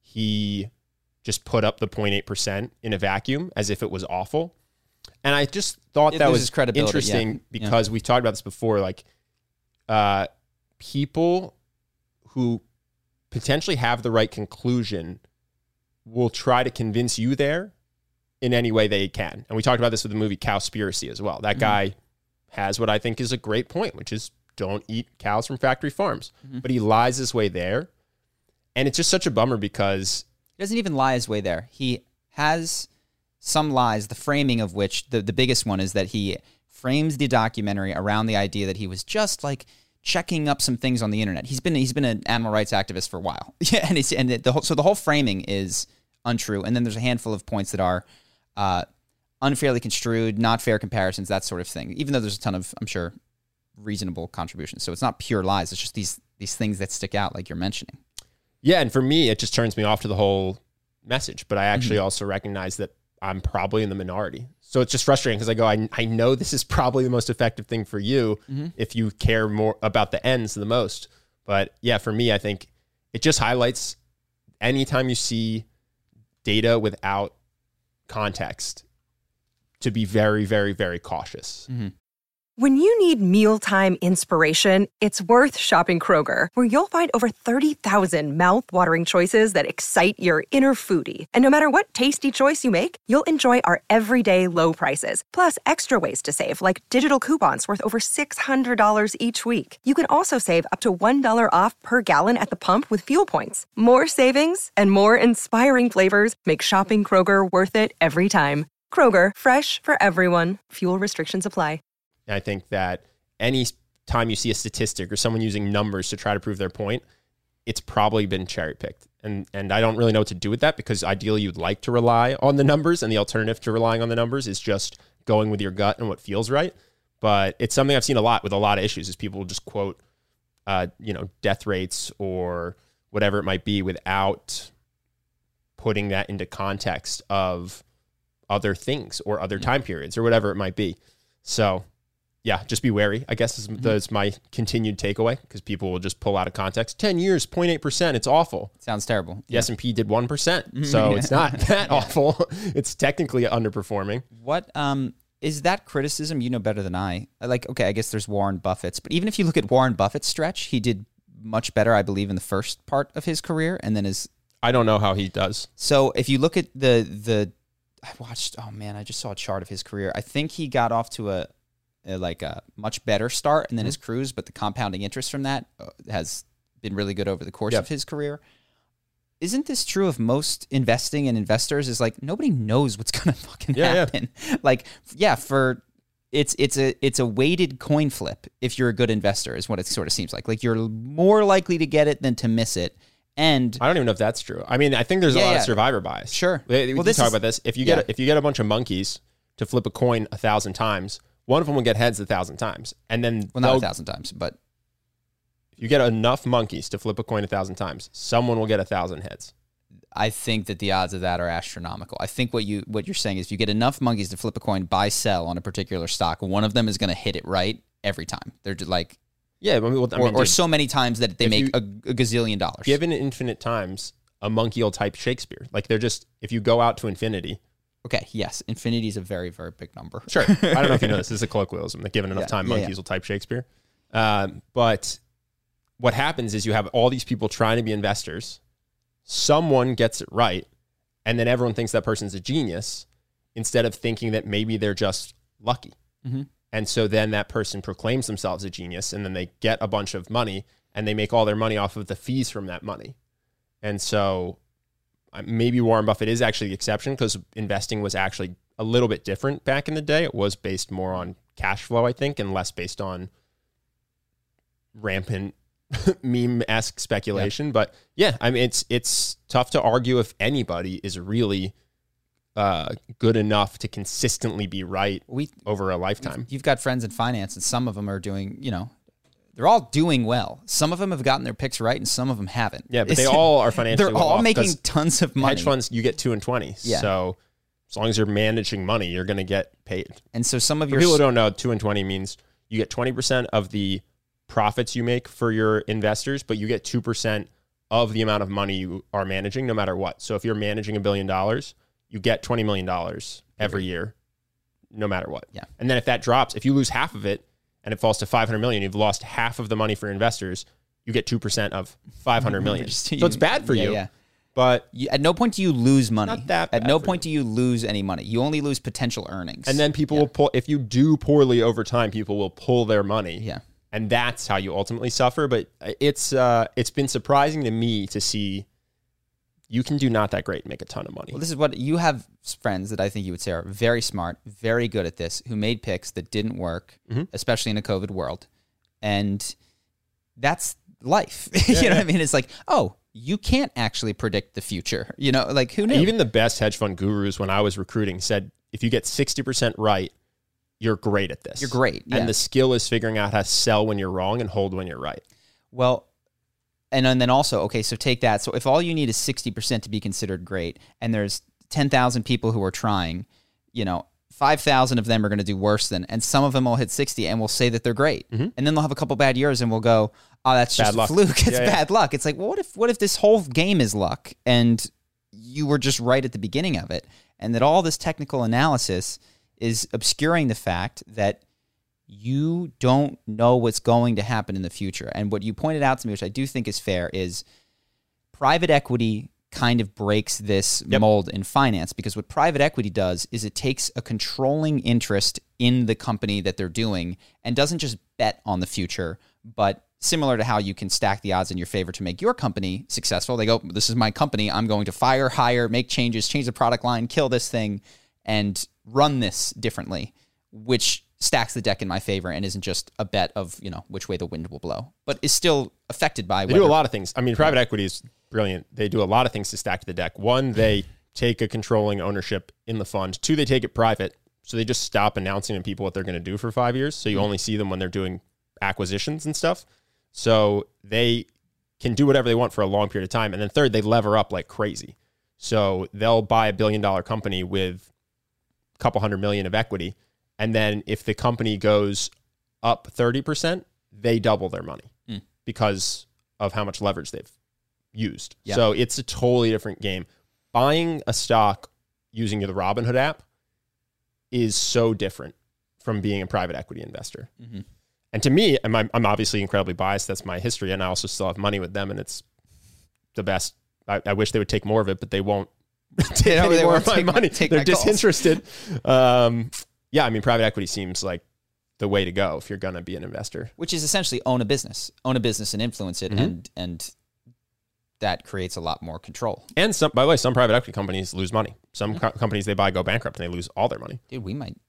he just put up the zero point eight percent in a vacuum as if it was awful. And I just thought it that was interesting yeah. because yeah. we've talked about this before. Like uh, people who potentially have the right conclusion will try to convince you there in any way they can. And we talked about this with the movie Cowspiracy as well. That mm-hmm. guy has what I think is a great point, which is don't eat cows from factory farms. Mm-hmm. But he lies his way there. And it's just such a bummer because he doesn't even lie his way there. He has some lies, the framing of which, the, the biggest one is that he frames the documentary around the idea that he was just like checking up some things on the internet. He's been he's been an animal rights activist for a while. Yeah, and he's, and the whole, so the whole framing is untrue. And then there's a handful of points that are uh, unfairly construed, not fair comparisons, that sort of thing. Even though there's a ton of, I'm sure, reasonable contributions. So it's not pure lies. It's just these these things that stick out, like you're mentioning. Yeah, and for me, it just turns me off to the whole message. But I actually mm-hmm. also recognize that I'm probably in the minority. So it's just frustrating because I go, I, I know this is probably the most effective thing for you mm-hmm. if you care more about the ends the most. But yeah, for me, I think it just highlights anytime you see data without context to be very, very, very cautious. Mm-hmm. When you need mealtime inspiration, it's worth shopping Kroger, where you'll find over thirty thousand mouth-watering choices that excite your inner foodie. And no matter what tasty choice you make, you'll enjoy our everyday low prices, plus extra ways to save, like digital coupons worth over six hundred dollars each week. You can also save up to one dollar off per gallon at the pump with fuel points. More savings and more inspiring flavors make shopping Kroger worth it every time. Kroger, fresh for everyone. Fuel restrictions apply. And I think that any time you see a statistic or someone using numbers to try to prove their point, it's probably been cherry picked. And and I don't really know what to do with that because ideally you'd like to rely on the numbers, and the alternative to relying on the numbers is just going with your gut and what feels right. But it's something I've seen a lot with a lot of issues is people just quote, uh, you know, death rates or whatever it might be without putting that into context of other things or other time periods or whatever it might be. So yeah, just be wary, I guess, is, mm-hmm. is my continued takeaway, because people will just pull out of context. ten years, zero point eight percent, it's awful. Sounds terrible. The yeah. S and P did one percent, so it's not that yeah. awful. It's technically underperforming. What um, is that criticism? You know better than I. Like, okay, I guess there's Warren Buffett's, but even if you look at Warren Buffett's stretch, he did much better, I believe, in the first part of his career, and then his... I don't know how he does. So if you look at the... the I watched, oh man, I just saw a chart of his career. I think he got off to a... like a much better start and then mm-hmm. his cruise, but the compounding interest from that has been really good over the course yep. of his career. Isn't this true of most investing and investors? Is like nobody knows what's going to fucking yeah, happen. Yeah. Like, yeah, for it's it's a it's a weighted coin flip if you're a good investor is what it sort of seems like. Like you're more likely to get it than to miss it. And I don't even know if that's true. I mean, I think there's yeah, a lot yeah. of survivor bias. Sure. We, we well, can talk is, about this. If you get yeah. if you get a bunch of monkeys to flip a coin a thousand times, one of them will get heads a thousand times. And then... Well, not a thousand times, but... If you get enough monkeys to flip a coin a thousand times, someone will get a thousand heads. I think that the odds of that are astronomical. I think what, you, what you're saying is if you get enough monkeys to flip a coin, buy, sell on a particular stock, one of them is going to hit it right every time. They're just like... Yeah, I mean, well, I or, mean, or dude, so many times that they make you, a, a gazillion dollars. Given infinite times, a monkey will type Shakespeare. Like, they're just... If you go out to infinity... Okay, yes, infinity is a very, very big number. Sure. I don't know if you know this. This is a colloquialism that given enough yeah, time, monkeys yeah, yeah. will type Shakespeare. Um, but what happens is you have all these people trying to be investors. Someone gets it right, and then everyone thinks that person's a genius instead of thinking that maybe they're just lucky. Mm-hmm. And so then that person proclaims themselves a genius, and then they get a bunch of money, and they make all their money off of the fees from that money. And so... maybe Warren Buffett is actually the exception because investing was actually a little bit different back in the day. It was based more on cash flow, I think, and less based on rampant meme-esque speculation. Yep. But yeah, I mean, it's it's tough to argue if anybody is really uh, good enough to consistently be right we, over a lifetime. You've got friends in finance, and some of them are doing, you know, they're all doing well. Some of them have gotten their picks right, and some of them haven't. Yeah, but they all are financially They're all well making tons of money. Hedge funds, you get two and twenty. Yeah. So as long as you're managing money, you're going to get paid. And so some of for your people who don't know, two and twenty means you get twenty percent of the profits you make for your investors, but you get two percent of the amount of money you are managing, no matter what. So if you're managing a billion dollars, you get twenty million dollars every year, no matter what. Yeah. And then if that drops, if you lose half of it and it falls to five hundred million, you've lost half of the money for investors, you get two percent of five hundred million. So it's bad for yeah, you. Yeah. But you, at no point do you lose money. Not that at no for point you. do you lose any money. You only lose potential earnings. And then people yeah. will pull, if you do poorly over time, people will pull their money. Yeah. And that's how you ultimately suffer. But it's uh, it's been surprising to me to see you can do not that great and make a ton of money. Well, this is what you have friends that I think you would say are very smart, very good at this, who made picks that didn't work, mm-hmm. especially in a COVID world. And that's life. you Yeah, know yeah. what I mean? It's like, oh, you can't actually predict the future. You know, like who knew? Even the best hedge fund gurus, when I was recruiting, said if you get sixty percent right, you're great at this. You're great. Yeah. And the skill is figuring out how to sell when you're wrong and hold when you're right. Well, and, and then also, okay, so take that. So if all you need is sixty percent to be considered great, and there's ten thousand people who are trying, you know, five thousand of them are going to do worse than, and some of them will hit sixty and will say that they're great. Mm-hmm. And then they'll have a couple bad years and we'll go, oh, that's just bad a fluke. It's yeah, bad yeah. luck. It's like, well, what if, what if this whole game is luck and you were just right at the beginning of it, and that all this technical analysis is obscuring the fact that you don't know what's going to happen in the future. And what you pointed out to me, which I do think is fair, is private equity kind of breaks this Yep. mold in finance, because what private equity does is it takes a controlling interest in the company that they're doing and doesn't just bet on the future, but similar to how you can stack the odds in your favor to make your company successful. They go, this is my company. I'm going to fire, hire, make changes, change the product line, kill this thing, and run this differently, which stacks the deck in my favor and isn't just a bet of, you know, which way the wind will blow, but is still affected by They whether, do a lot of things. I mean, private equity is brilliant. They do a lot of things to stack the deck. One, they take a controlling ownership in the fund. Two, they take it private. So they just stop announcing to people what they're going to do for five years. So you only see them when they're doing acquisitions and stuff. So they can do whatever they want for a long period of time. And then third, they lever up like crazy. So they'll buy a billion dollar company with a couple hundred million of equity. And then if the company goes up thirty percent, they double their money mm. because of how much leverage they've used. Yeah. So it's a totally different game. Buying a stock using the Robinhood app is so different from being a private equity investor. Mm-hmm. And to me, I'm, I'm obviously incredibly biased. That's my history. And I also still have money with them, and it's the best. I, I wish they would take more of it, but they won't take You know, any they more won't of my take- money. take They're my calls. disinterested. Um, yeah, I mean, private equity seems like the way to go if you're going to be an investor. which is essentially own a business, own a business and influence it. Mm-hmm. And, and that creates a lot more control. And some, by the way, some private equity companies lose money. Some co- companies they buy go bankrupt and they lose all their money. Dude, we might.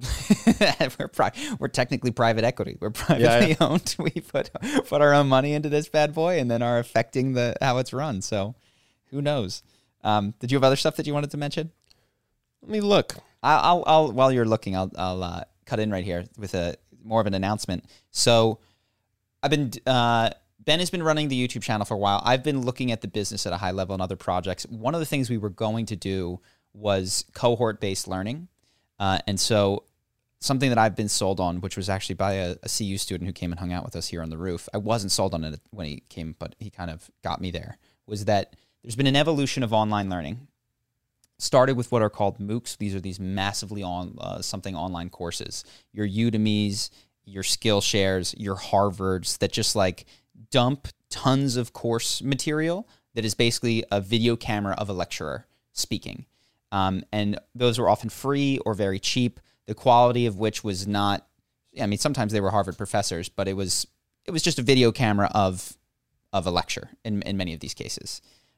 we're pri- we're technically private equity. We're privately Yeah, owned. We put put our own money into this bad boy, and then are affecting the how it's run. So, who knows? Um, did you have other stuff that you wanted to mention? Let me look. I'll, I'll, I'll while you're looking, I'll I'll uh, cut in right here with a more of an announcement. So, I've been uh, Ben has been running the YouTube channel for a while. I've been looking at the business at a high level and other projects. One of the things we were going to do was cohort-based learning. Uh, and so something that I've been sold on, which was actually by a, a C U student who came and hung out with us here on the roof. I wasn't sold on it when he came, but he kind of got me there, was that there's been an evolution of online learning. Started with what are called MOOCs. These are these massively on uh, something online courses. Your Udemy's, your Skillshares, your Harvards that just like dump tons of course material that is basically a video camera of a lecturer speaking. Um, and those were often free or very cheap, the quality of which was not, I mean, sometimes they were Harvard professors, but it was it was just a video camera of of a lecture in, in many of these cases.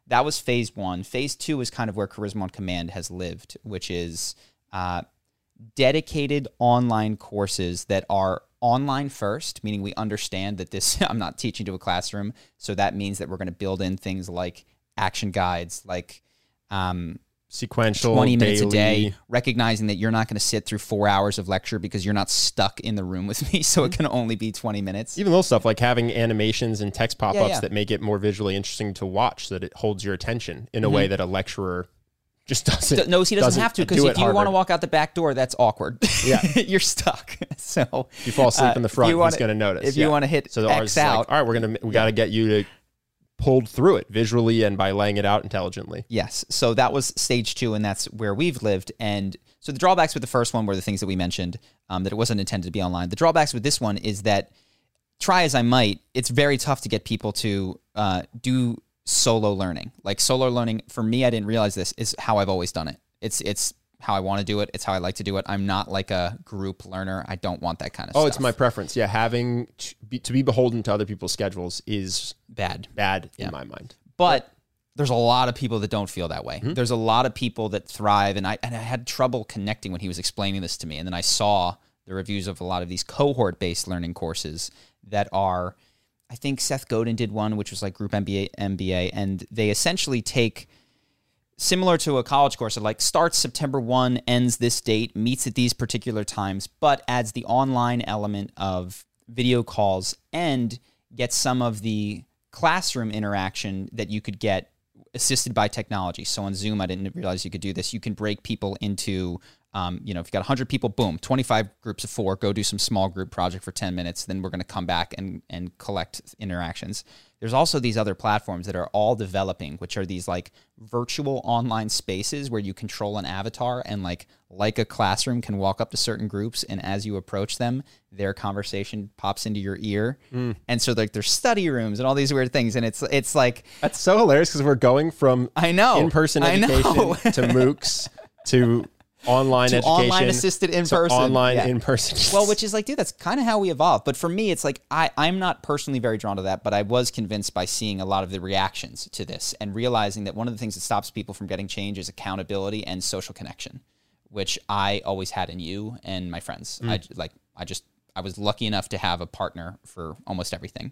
that was phase one. Phase two is kind of where Charisma on Command has lived, which is uh, dedicated online courses that are online first, meaning we understand that this, I'm not teaching to a classroom. So that means that we're going to build in things like action guides, like um, sequential, twenty minutes daily. a day, recognizing that you're not going to sit through four hours of lecture because you're not stuck in the room with me. So it can only be twenty minutes. Even little stuff like having animations and text pop-ups Yeah, yeah. that make it more visually interesting to watch so that it holds your attention in a Mm-hmm. way that a lecturer just doesn't. No, he doesn't, doesn't have to, because do if at you want to Harvard. walk out the back door, that's awkward. Yeah. You're stuck. So If you fall asleep uh, in the if front, you wanna- he's going to notice. If you Yeah. want to hit So the X ours is out, like, all right, we're gonna we got to get you to pulled through it visually and by laying it out intelligently. yes. So that was stage two, and that's where we've lived. And so the drawbacks with the first one were the things that we mentioned, um, that it wasn't intended to be online. The drawbacks with this one is that, try as I might, it's very tough to get people to uh, do solo learning. Like solo learning, for me, I didn't realize this, is how I've always done it. It's it's how I want to do it. It's how I like to do it. I'm not like a group learner. I don't want that kind of Oh, stuff. it's my preference. Yeah, having to be, to be beholden to other people's schedules is bad. bad Yeah. in my mind. But there's a lot of people that don't feel that way. There's a lot of people that thrive, and I and I had trouble connecting when he was explaining this to me. And then I saw the reviews of a lot of these cohort-based learning courses that are, I think Seth Godin did one, which was like Group M B A, M B A, and they essentially take, similar to a college course, it like starts September first, ends this date, meets at these particular times, but adds the online element of video calls and gets some of the classroom interaction that you could get assisted by technology. So on Zoom, I didn't realize you could do this. You can break people into, um, you know, if you got one hundred people, boom, twenty-five groups of four, go do some small group project for ten minutes. Then we're going to come back and, and collect interactions. There's also these other platforms that are all developing, which are these like virtual online spaces where you control an avatar and like, like a classroom can walk up to certain groups. And as you approach them, their conversation pops into your ear. Mm. And so like there's study rooms and all these weird things. And it's, it's like, That's so hilarious because we're going from I know in-person I education know. to MOOCs to online To education. online assisted in to person. online Yeah. in person. Well, which is like, dude, that's kind of how we evolved. But for me, it's like, I, I'm not personally very drawn to that, but I was convinced by seeing a lot of the reactions to this and realizing that one of the things that stops people from getting change is accountability and social connection, which I always had in you and my friends. Mm. I like, I just, I was lucky enough to have a partner for almost everything.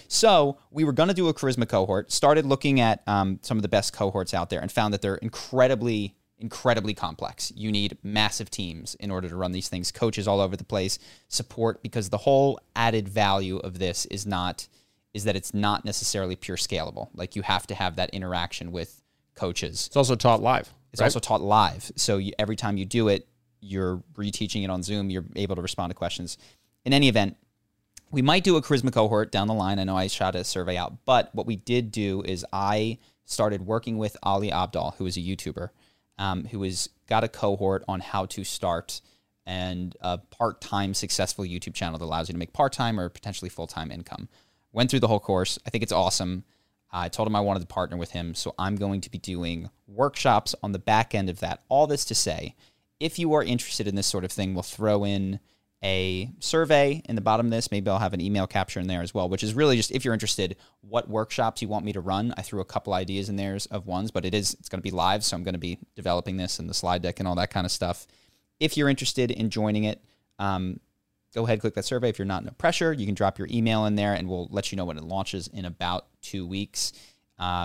So we were going to do a charisma cohort, started looking at um, some of the best cohorts out there and found that they're incredibly incredibly complex. You need massive teams in order to run these things, coaches all over the place, support, because the whole added value of this is not, is that it's not necessarily pure scalable. Like you have to have that interaction with coaches. It's also taught live. It's right? also taught live. So you, every time you do it, you're reteaching it on Zoom, you're able to respond to questions. In any event, we might do a charisma cohort down the line. I know I shot a survey out, but what we did do is I started working with Ali Abdal, who is a YouTuber, Um, who has got a cohort on how to start and a part-time successful YouTube channel that allows you to make part-time or potentially full-time income. Went through the whole course. I think it's awesome. I told him I wanted to partner with him, so I'm going to be doing workshops on the back end of that. All this to say, if you are interested in this sort of thing, we'll throw in a survey in the bottom of this. Maybe I'll have an email capture in there as well, which is really just, if you're interested, what workshops you want me to run. I threw a couple ideas in there of ones, but it is, it's going to be live. So I'm going to be developing this and the slide deck and all that kind of stuff. If you're interested in joining it, um, go ahead, click that survey. If you're not, no pressure, you can drop your email in there and we'll let you know when it launches in about two weeks. Uh,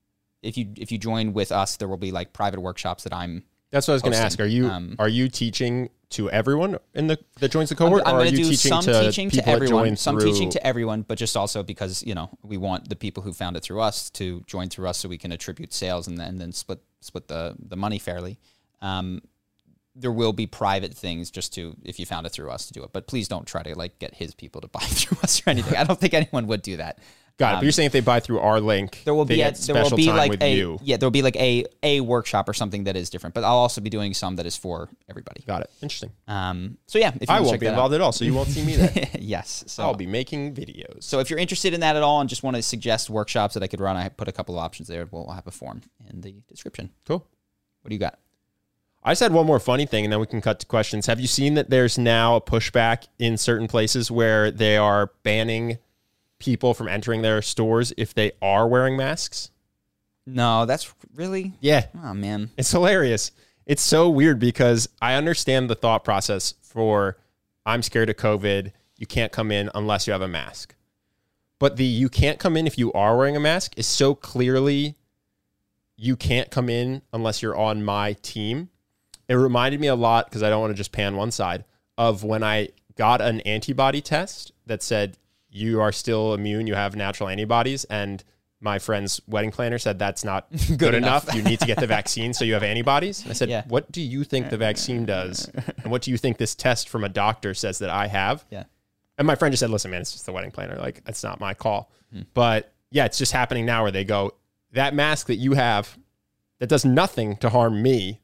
if you, if you join with us, there will be like private workshops that I'm That's what I was going to ask. Are you Um, are you teaching to everyone in the that joins the cohort, I'm or are going to you do teaching some to teaching to people that everyone, join some through- teaching to everyone, but just also because, you know, we want the people who found it through us to join through us so we can attribute sales and then, and then split split the, the money fairly. Um, there will be private things just to, if you found it through us, to do it. But please don't try to like get his people to buy through us or anything. I don't think anyone would do that. Got it. Um, But you're saying if they buy through our link, There will they be a, get there will special be time like with a you. yeah there will be like a a workshop or something that is different. But I'll also be doing some that is for everybody. Got it. Interesting. Um, so yeah, if you I wanna won't check be that involved out. at all, so you won't see me there. Yes, so I'll be making videos. So if you're interested in that at all and just want to suggest workshops that I could run, I put a couple of options there. We'll have a form in the description. Cool. What do you got? I just had one more funny thing, and then we can cut to questions. Have you seen that there's now a pushback in certain places where they are banning people from entering their stores if they are wearing masks? No, that's really. Yeah. Oh man, it's hilarious. It's so weird because I understand the thought process for I'm scared of COVID. You can't come in unless you have a mask. But the you can't come in if you are wearing a mask is so clearly you can't come in unless you're on my team. It reminded me a lot, because I don't want to just pan one side, of when I got an antibody test that said you are still immune, you have natural antibodies, and my friend's wedding planner said that's not good, good enough. enough. You need to get the vaccine so you have antibodies. And I said, yeah. What do you think the vaccine does? And what do you think this test from a doctor says that I have? Yeah. And my friend just said, listen, man, it's just the wedding planner. Like, it's not my call. Hmm. But yeah, it's just happening now where they go, that mask that you have that does nothing to harm me,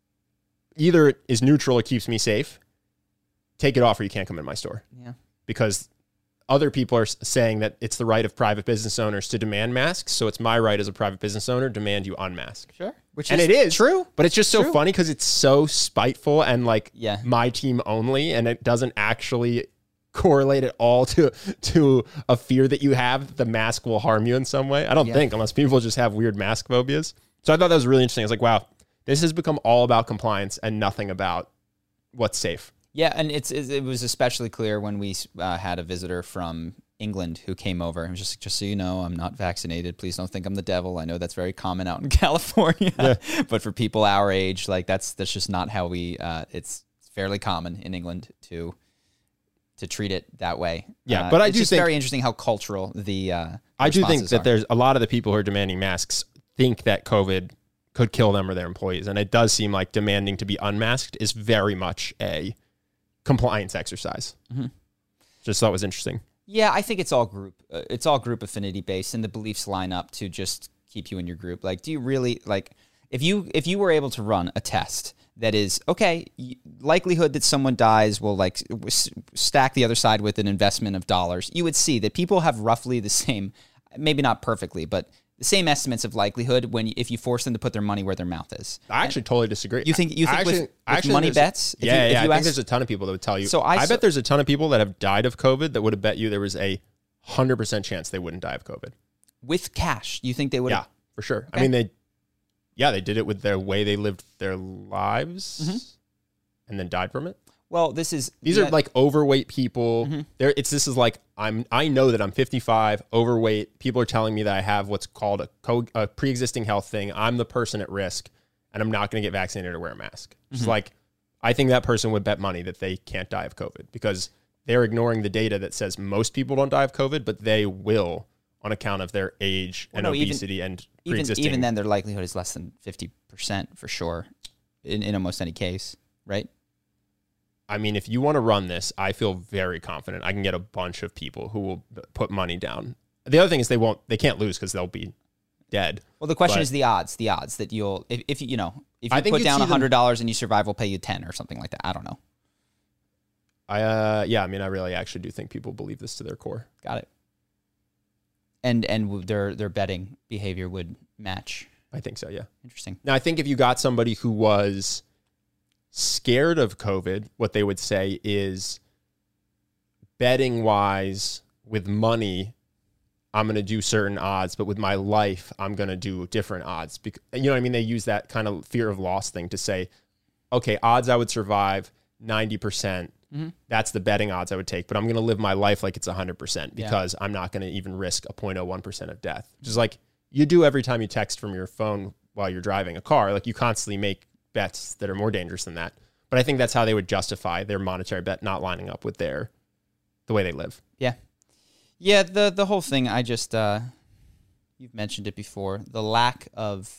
either it is neutral or keeps me safe, take it off or you can't come in my store. Yeah. Because other people are saying that it's the right of private business owners to demand masks. So it's my right as a private business owner to demand you unmask. Sure. Which and is it is true. But it's just so true. funny because it's so spiteful and like yeah. my team only. And it doesn't actually correlate at all to to a fear that you have that the mask will harm you in some way. I don't yeah. think, unless people just have weird mask phobias. So I thought that was really interesting. I was like, wow, this has become all about compliance and nothing about what's safe. Yeah, and it's it was especially clear when we uh, had a visitor from England who came over and was just just so you know, I'm not vaccinated. Please don't think I'm the devil. I know that's very common out in California, yeah. but for people our age, like that's that's just not how we. Uh, it's fairly common in England to to treat it that way. Yeah, uh, but I it's do just think very interesting how cultural the. Uh, I do think that are. there's a lot of the people who are demanding masks think that COVID could kill them or their employees, and it does seem like demanding to be unmasked is very much a compliance exercise. Mm-hmm. Just thought it was interesting. Yeah, I think it's all group. Uh, it's all group affinity based, and the beliefs line up to just keep you in your group. Like, do you really like if you if you were able to run a test that is okay, likelihood that someone dies will like w- stack the other side with an investment of dollars. You would see that people have roughly the same, maybe not perfectly, but the same estimates of likelihood when if you force them to put their money where their mouth is. I actually and totally disagree. You think you think actually, with, with actually money bets? If yeah, you, yeah. if I you think ask, there's a ton of people that would tell you. So I, I so, bet there's a ton of people that have died of COVID that would have bet you there was a hundred percent chance they wouldn't die of COVID with cash. You think they would? Yeah, for sure. Okay. I mean, they, yeah, they did it with their way they lived their lives, mm-hmm. and then died from it. Well, this is these yeah. are like overweight people. Mm-hmm. There, it's this is like I'm. I know that I'm fifty-five, overweight. People are telling me that I have what's called a, co- a pre-existing health thing. I'm the person at risk, and I'm not going to get vaccinated or wear a mask. Mm-hmm. It's like I think that person would bet money that they can't die of COVID because they're ignoring the data that says most people don't die of COVID, but they will on account of their age well, and no, obesity even, and pre-existing. Even, even then, their likelihood is less than fifty percent for sure, in in almost any case, right? I mean, if you want to run this, I feel very confident I can get a bunch of people who will put money down. The other thing is they won't, they can't lose because they'll be dead. Well, the question but, is the odds, the odds that you'll, if, if you, you know, if you I think put down a hundred dollars them, and you survive, we'll pay you ten or something like that. I don't know. I, uh, yeah, I mean, I really actually do think people believe this to their core. Got it. And, and their, their betting behavior would match. I think so. Yeah. Interesting. Now, I think if you got somebody who was scared of COVID, what they would say is betting wise with money, I'm going to do certain odds, but with my life, I'm going to do different odds. Because, you know what I mean? They use that kind of fear of loss thing to say, okay, odds I would survive ninety percent. Mm-hmm. That's the betting odds I would take, but I'm going to live my life like it's one hundred percent because yeah. I'm not going to even risk a zero point zero one percent of death, which is like you do every time you text from your phone while you're driving a car. Like you constantly make bets that are more dangerous than that. But I think that's how they would justify their monetary bet not lining up with their the way they live. Yeah. Yeah, the the whole thing, I just uh, you've mentioned it before, the lack of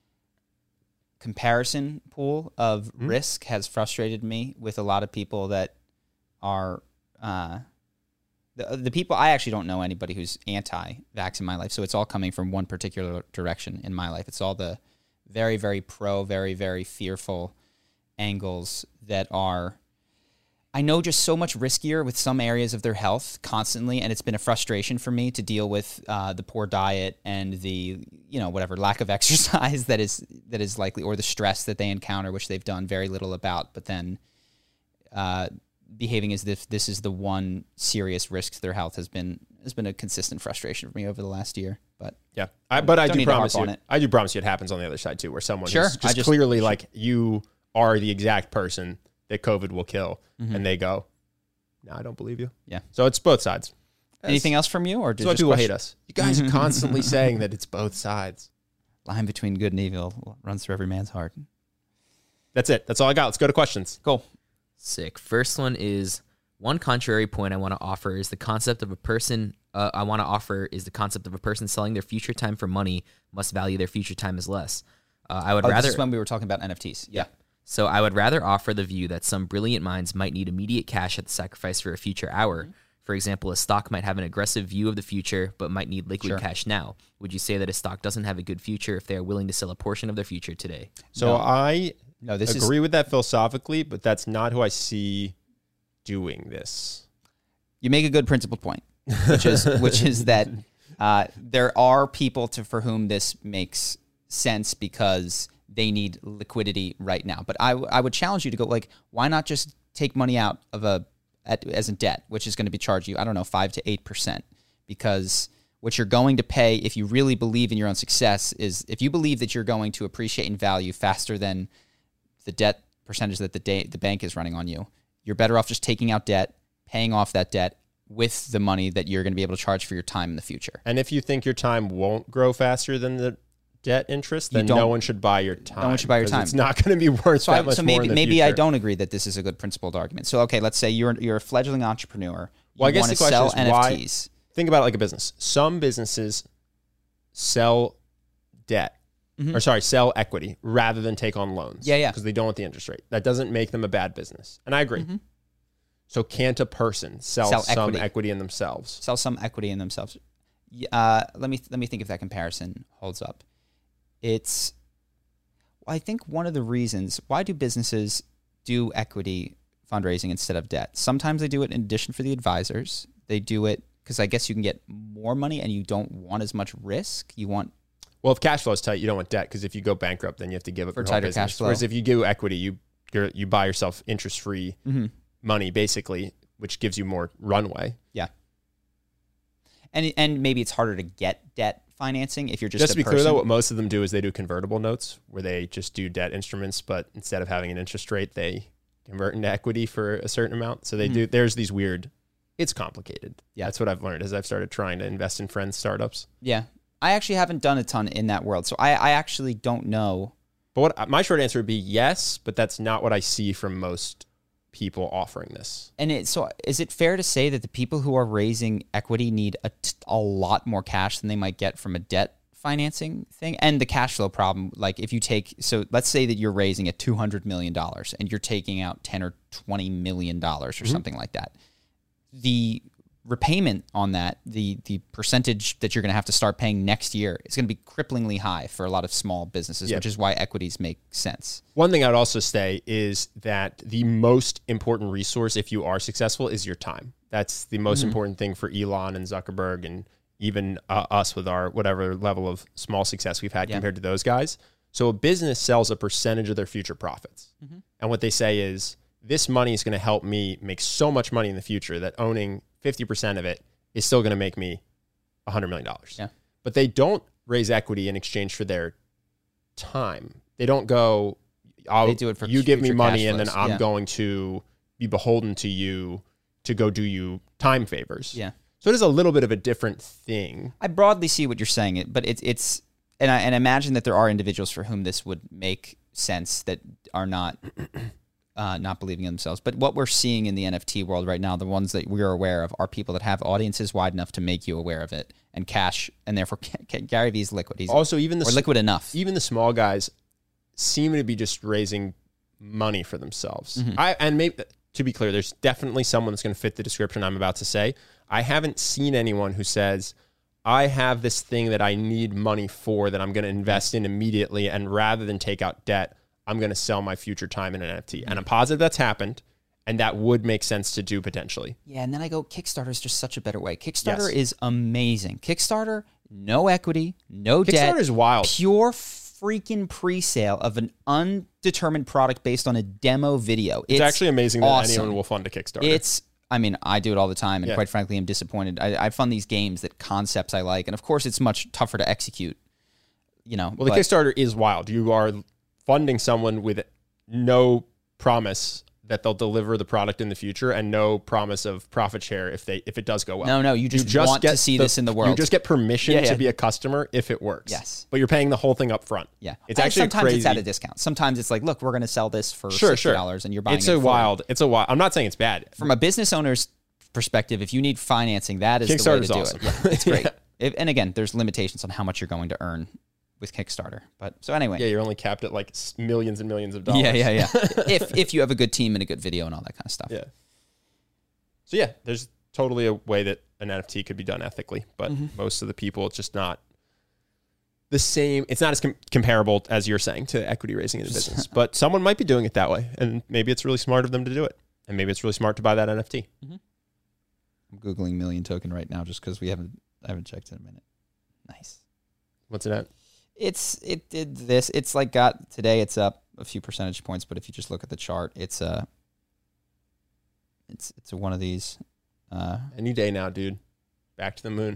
comparison pool of mm-hmm. risk has frustrated me with a lot of people that are uh, the the people I actually don't know anybody who's anti-vax in my life, so it's all coming from one particular direction in my life. It's all the very, very pro, very, very fearful angles that are, I know, just so much riskier with some areas of their health constantly, and it's been a frustration for me to deal with uh, the poor diet and the, you know, whatever, lack of exercise that is that is likely, or the stress that they encounter, which they've done very little about, but then uh, behaving as if this is the one serious risk to their health has been has been a consistent frustration for me over the last year. But yeah, I, but I Don't do need to promise harp you, on it. I do promise you it happens on the other side too, where someone Sure, is I just, just- clearly like you are the exact person that COVID will kill, Mm-hmm. and they go, "No, I don't believe you." Yeah. So it's both sides. Anything else from you, or did That's why just people question- hate us. You guys are constantly saying that it's both sides. Line between good and evil runs through every man's heart. That's it. That's all I got. Let's go to questions. Cool. Sick. First one is one contrary point I want to offer is the concept of a person. Uh, I want to offer is the concept of a person selling their future time for money must value their future time as less. Uh, I would Oh, rather. this is when we were talking about N F Ts. Yeah. So I would rather offer the view that some brilliant minds might need immediate cash at the sacrifice for a future hour. Mm-hmm. For example, a stock might have an aggressive view of the future, but might need liquid Sure. cash now. Would you say that a stock doesn't have a good future if they are willing to sell a portion of their future today? So No. I No, this is agree with that philosophically, but that's not who I see doing this. you make a good principled point, which is which is that uh, there are people to for whom this makes sense because they need liquidity right now. But I, w- I would challenge you to go like, why not just take money out of a at, as a debt, which is going to be charge you, I don't know, five to eight percent, because what you're going to pay if you really believe in your own success is if you believe that you're going to appreciate in value faster than the debt percentage that the day, the bank is running on you, you're better off just taking out debt, paying off that debt with the money that you're going to be able to charge for your time in the future. And if you think your time won't grow faster than the debt interest, You then don't- no one should buy your time. No one should buy your 'cause time. It's not going to be worth So, that I, much so more maybe in the maybe I future. don't agree that this is a good principled argument. So okay, let's say you're you're a fledgling entrepreneur. You Well, I guess want the to question sell is N F Ts. why- Think about it like a business. Some businesses sell debt, or sorry, sell equity rather than take on loans. Mm-hmm. Yeah, yeah. Because they don't want the interest rate. That doesn't make them a bad business. And I agree. So can't a person sell, Mm-hmm. Sell some equity. equity in themselves? Sell some equity in themselves. Y- Uh, let me let me think if that comparison holds up. It's, I think one of the reasons why do businesses do equity fundraising instead of debt? Sometimes they do it in addition for the advisors. They do it because I guess you can get more money and you don't want as much risk. You want Well, if cash flow is tight, you don't want debt because if you go bankrupt, then you have to give up For your whole tighter business. cash flow. Whereas if you do equity, you you're, you buy yourself interest-free Mm-hmm. money, basically, which gives you more runway. yeah. And and maybe it's harder to get debt financing if you're just, Just a to be person. clear, though, what most of them do is they do convertible notes where they just do debt instruments, but instead of having an interest rate, they convert into equity for a certain amount. So they do. There's these weird. It's complicated. Hmm. Yeah. That's what I've learned as I've started trying to invest in friends' startups. Yeah. I actually haven't done a ton in that world. So I, I actually don't know. But what my short answer would be yes, but that's not what I see from most people offering this. And it, so is it fair to say that the people who are raising equity need a, t- a lot more cash than they might get from a debt financing thing? And the cash flow problem, like if you take, so let's say that you're raising at two hundred million dollars and you're taking out ten or twenty million dollars or something like that. The repayment on that, the the percentage that you're going to have to start paying next year is going to be cripplingly high for a lot of small businesses, Yeah. which is why equities make sense. One thing I'd also say is that the most important resource if you are successful is your time. That's the most important thing for Elon and Zuckerberg and even uh, us with our whatever level of small success we've had Yeah. compared to those guys. So a business sells a percentage of their future profits. And what they say is, this money is going to help me make so much money in the future that owning fifty percent of it is still going to make me one hundred million dollars. Yeah. But they don't raise equity in exchange for their time. They don't go, I'll, They do it for you give me future money cash and then flows. I'm Yeah. going to be beholden to you to go do you time favors. Yeah. So it is a little bit of a different thing. I broadly see what you're saying, it, but it's it's and I and I imagine that there are individuals for whom this would make sense that are not uh, not believing in themselves. But what we're seeing in the N F T world right now, the ones that we are aware of, are people that have audiences wide enough to make you aware of it and cash, and therefore Gary Vee's liquid. He's Also, even the or liquid enough. even the small guys seem to be just raising money for themselves. Mm-hmm. I and maybe to be clear, there's definitely someone that's going to fit the description I'm about to say. I haven't seen anyone who says, I have this thing that I need money for that I'm going to invest in immediately, and rather than take out debt, I'm going to sell my future time in an N F T. Mm-hmm. And I'm positive that's happened, and that would make sense to do potentially. Yeah, and then I go, Kickstarter is just such a better way. Kickstarter Yes. is amazing. Kickstarter, no equity, no debt. Kickstarter is wild. Pure freaking pre-sale of an undetermined product based on a demo video. It's, actually amazing that awesome. anyone will fund a Kickstarter. It's I mean, I do it all the time, and Yeah. quite frankly, I'm disappointed. I, I fund these games that concepts I like, and of course, it's much tougher to execute. You know, Well, the but- Kickstarter is wild. You are funding someone with no promise that they'll deliver the product in the future and no promise of profit share if they if it does go well. No, no, you just want to see this in the world. You just get permission Yeah, yeah. to be a customer if it works. Yes. But you're paying the whole thing up front. Yeah, It's And actually sometimes crazy. it's at a discount. Sometimes it's like, look, we're going to sell this for Sure, sixty sure. dollars, and you're buying It's it a for wild. It's a wild. I'm not saying it's bad. From a business owner's perspective, if you need financing, that is the way to Kickstarter's do awesome. it. Yeah, it's great. Yeah. If- and again, there's limitations on how much you're going to earn with Kickstarter. But so anyway, Yeah, you're only capped at like s- millions and millions of dollars. yeah, yeah, yeah. if if you have a good team and a good video and all that kind of stuff. Yeah. So yeah, there's totally a way that an N F T could be done ethically, but Mm-hmm. most of the people, it's just not the same. It's not as com- comparable as you're saying to equity raising in a business, but someone might be doing it that way, and maybe it's really smart of them to do it, and maybe it's really smart to buy that N F T. I'm googling million token right now just because we haven't I haven't checked in a minute. Nice. What's it at? It's it did this. It's like got today. It's up a few percentage points, but if you just look at the chart, it's a it's it's a one of these. Uh, Any day now, dude. Back to the moon.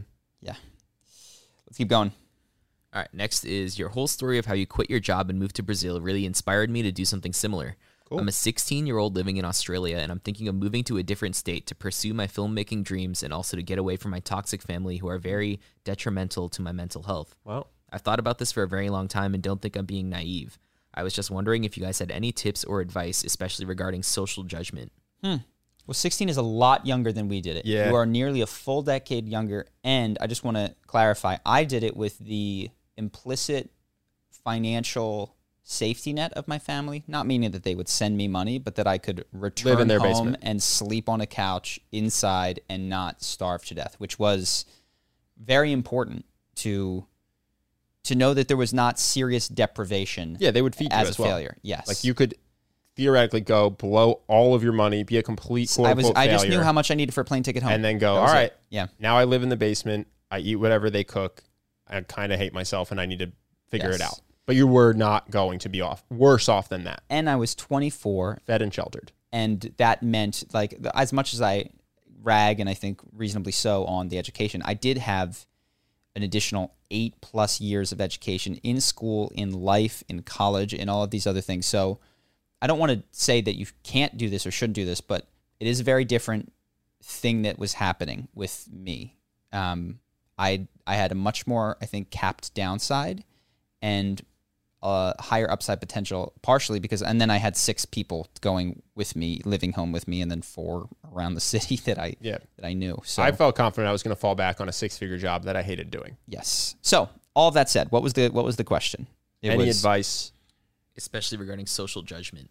let's keep going. All right, next is your whole story of how you quit your job and moved to Brazil really inspired me to do something similar. Cool. I'm a sixteen-year-old living in Australia, and I'm thinking of moving to a different state to pursue my filmmaking dreams and also to get away from my toxic family who are very detrimental to my mental health. Well, I've thought about this for a very long time and don't think I'm being naive. I was just wondering if you guys had any tips or advice, especially regarding social judgment. Well, sixteen is a lot younger than we did it. Yeah. You are nearly a full decade younger. And I just want to clarify, I did it with the implicit financial safety net of my family, not meaning that they would send me money, but that I could return Live in their home basement. and sleep on a couch inside and not starve to death, which was very important to to know that there was not serious deprivation yeah, they would feed you as, as, a well. failure. Yes. Like you could theoretically go blow all of your money, be a complete quote I was unquote I just knew failure, how much I needed for a plane ticket home. and then go, That all was it. right, Yeah. now I live in the basement. I eat whatever they cook. I kind of hate myself, and I need to figure Yes. it out. But you were not going to be off worse off than that. And I was twenty-four, Fed and sheltered. and that meant, like, the- as much as I rag, and I think reasonably so, on the education, I did have an additional eight plus years of education in school, in life, in college, in all of these other things. So I don't want to say that you can't do this or shouldn't do this, but it is a very different thing that was happening with me. Um, I I had a much more, I think, capped downside and uh, higher upside potential, partially because, and then I had six people going with me, living home with me, and then four around the city that I Yeah. that I knew. So I felt confident I was going to fall back on a six-figure job that I hated doing. yes. So all of that said, what was the what was the question? It Any was advice? Especially regarding social judgment.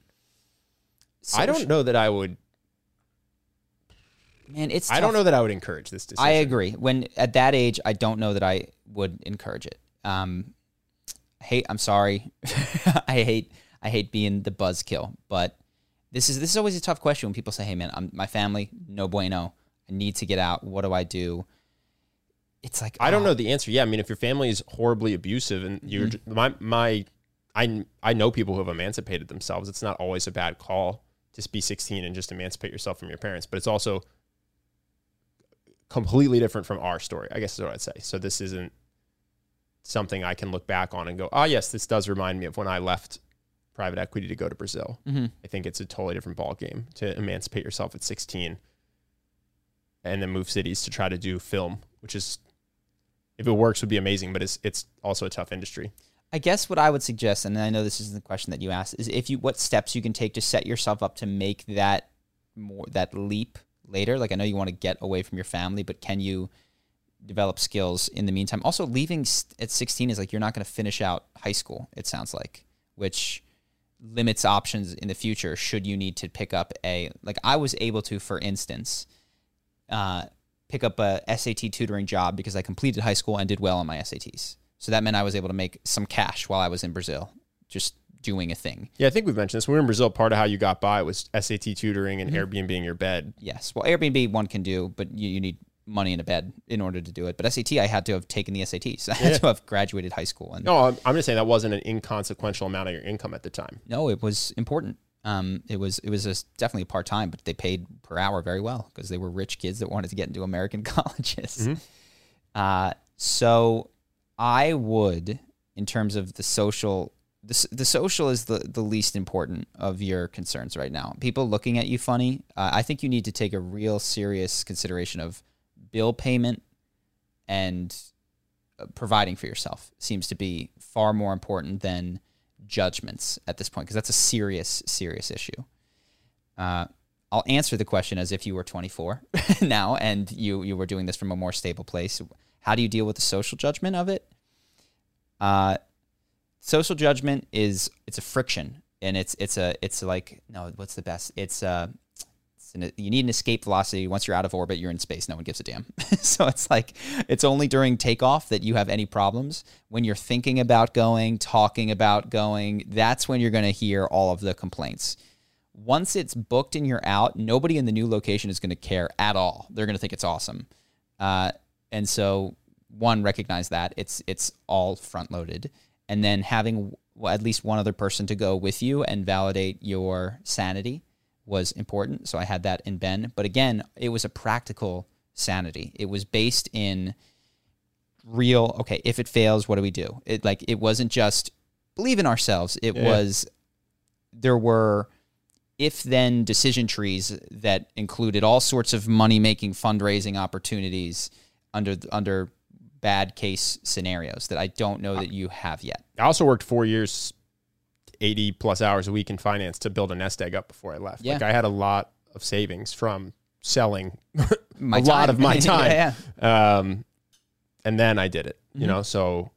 I don't know that I would. Man, it's I don't tough. know that I would encourage this decision. I agree. When at that age, I don't know that I would encourage it. Um, hate. I'm sorry. I hate. I hate being the buzzkill. But this is this is always a tough question when people say, "Hey, man, I'm my family, no bueno. I need to get out. What do I do?" It's like I don't oh, know the answer. Yeah, I mean, if your family is horribly abusive and you're Mm-hmm. my my, I I know people who have emancipated themselves. It's not always a bad call to be sixteen and just emancipate yourself from your parents, but it's also completely different from our story, I guess is what I'd say. So this isn't something I can look back on and go, oh yes, this does remind me of when I left private equity to go to Brazil. Mm-hmm. I think it's a totally different ball game to emancipate yourself at sixteen and then move cities to try to do film, which is, if it works, would be amazing, but it's it's also a tough industry. I guess what I would suggest, and I know this isn't the question that you asked, is if you what steps you can take to set yourself up to make that more that leap later. Like I know you want to get away from your family, but can you develop skills in the meantime? Also, leaving s- at sixteen is like you're not going to finish out high school. It sounds like, which limits options in the future. Should you need to pick up a like I was able to, for instance, uh, pick up a S A T tutoring job because I completed high school and did well on my S A Ts. So that meant I was able to make some cash while I was in Brazil, just doing a thing. Yeah, I think we've mentioned this. When we were in Brazil, part of how you got by was S A T tutoring and Airbnb in your bed. Yes. Well, Airbnb one can do, but you, you need money in a bed in order to do it. But S A T, I had to have taken the S A Ts. I had Yeah. to have graduated high school. And No, I'm, I'm just saying that wasn't an inconsequential amount of your income at the time. no, it was important. Um, it was it was a, definitely part time, but they paid per hour very well because they were rich kids that wanted to get into American colleges. Mm-hmm. Uh, so I would, in terms of the social, the, the social is the, the least important of your concerns right now. People looking at you funny, uh, I think you need to take a real serious consideration of bill payment and uh, providing for yourself seems to be far more important than judgments at this point, because that's a serious, serious issue. Uh, I'll answer the question as if you were twenty-four now and you, you were doing this from a more stable place. How do you deal with the social judgment of it? Uh, social judgment is, it's a friction, and it's, it's a, it's like, no, what's the best? It's, uh, it's an, you need an escape velocity. Once you're out of orbit, you're in space. No one gives a damn. So it's like, it's only during takeoff that you have any problems. When you're thinking about going, talking about going, that's when you're going to hear all of the complaints. Once it's booked and you're out, nobody in the new location is going to care at all. They're going to think it's awesome. Uh, And so, one, recognize that it's it's all front loaded, and then having at least one other person to go with you and validate your sanity was important. So I had that in Ben, but again, it was a practical sanity. It was based in real. Okay, if it fails, what do we do? It like it wasn't just believe in ourselves. It Yeah. was there were if then decision trees that included all sorts of money making fundraising opportunities under under bad case scenarios that I don't know that you have yet. I also worked four years, eighty plus hours a week in finance to build a nest egg up before I left. Yeah. Like I had a lot of savings from selling My a lot time. of my time. yeah, yeah. Um, and then I did it, you Mhm. know, so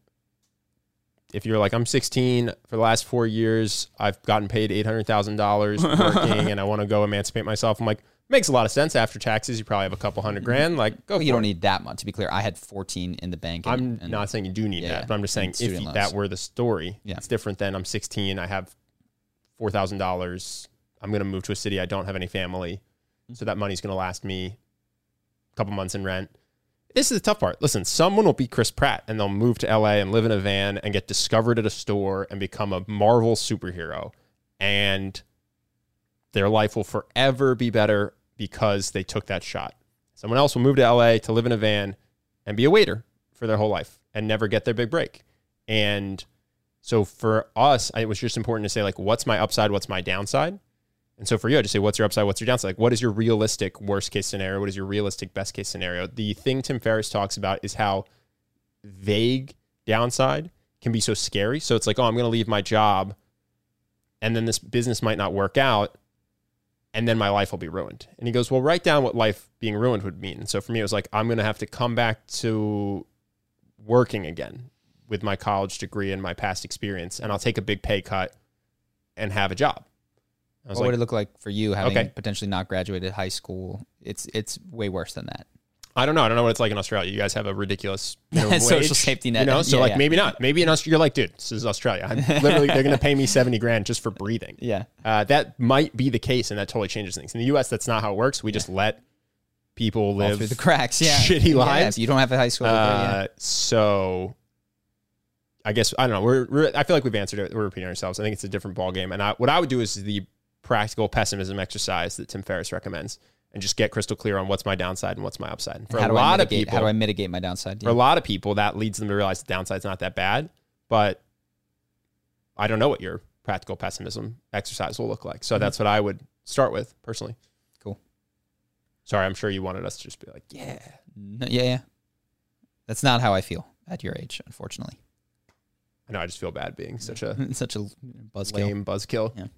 if you're like, I'm sixteen for the last four years, I've gotten paid eight hundred thousand dollars working and I want to go emancipate myself. I'm like, makes a lot of sense after taxes. You probably have a couple hundred grand. Like, go Well, for you don't it. need that much. To be clear, I had fourteen in the bank. And, I'm and- not saying you do need yeah, that, yeah. but I'm just saying And if student you- loans. that were the story, Yeah. it's different than I'm sixteen. I have four thousand dollars. I'm going to move to a city. I don't have any family. So that money's going to last me a couple months in rent. This is the tough part. Listen, someone will be Chris Pratt and they'll move to L A and live in a van and get discovered at a store and become a Marvel superhero. And their life will forever be better because they took that shot. Someone else will move to L A to live in a van and be a waiter for their whole life and never get their big break. And so for us, it was just important to say, like, what's my upside? What's my downside? And so for you, I just say, what's your upside? What's your downside? Like, what is your realistic worst case scenario? What is your realistic best case scenario? The thing Tim Ferriss talks about is how vague downside can be so scary. So it's like, oh, I'm going to leave my job and then this business might not work out and then my life will be ruined. And he goes, well, write down what life being ruined would mean. And so for me, it was like, I'm going to have to come back to working again with my college degree and my past experience, and I'll take a big pay cut and have a job. I was What like, would it look like for you having Okay. potentially not graduated high school? It's it's way worse than that. I don't know. I don't know what it's like in Australia. You guys have a ridiculous minimum Social wage, safety net. You know, so Yeah, like yeah. maybe not. Maybe in Australia, you're like, dude, this is Australia. I'm literally, they're going to pay me seventy grand just for breathing. Yeah. Uh, that might be the case, and that totally changes things. In the U S, that's not how it works. We just let people All live through the cracks. Yeah. shitty Yeah, lives. if you don't have a high school degree, yeah. Uh, so I guess, I don't know. We're, we're, I feel like we've answered it. We're repeating ourselves. I think it's a different ballgame. And I, what I would do is the practical pessimism exercise that Tim Ferriss recommends and just get crystal clear on what's my downside and what's my upside. For how a do lot I of mitigate, people, how do I mitigate my downside? for a lot of people, that leads them to realize the downside's not that bad. But I don't know what your practical pessimism exercise will look like. So Mm-hmm. that's what I would start with personally. Cool. Sorry, I'm sure you wanted us to just be like, yeah. No, yeah, yeah. That's not how I feel at your age, unfortunately. I know I just feel bad being such a Such a buzzkill. lame buzzkill. Yeah.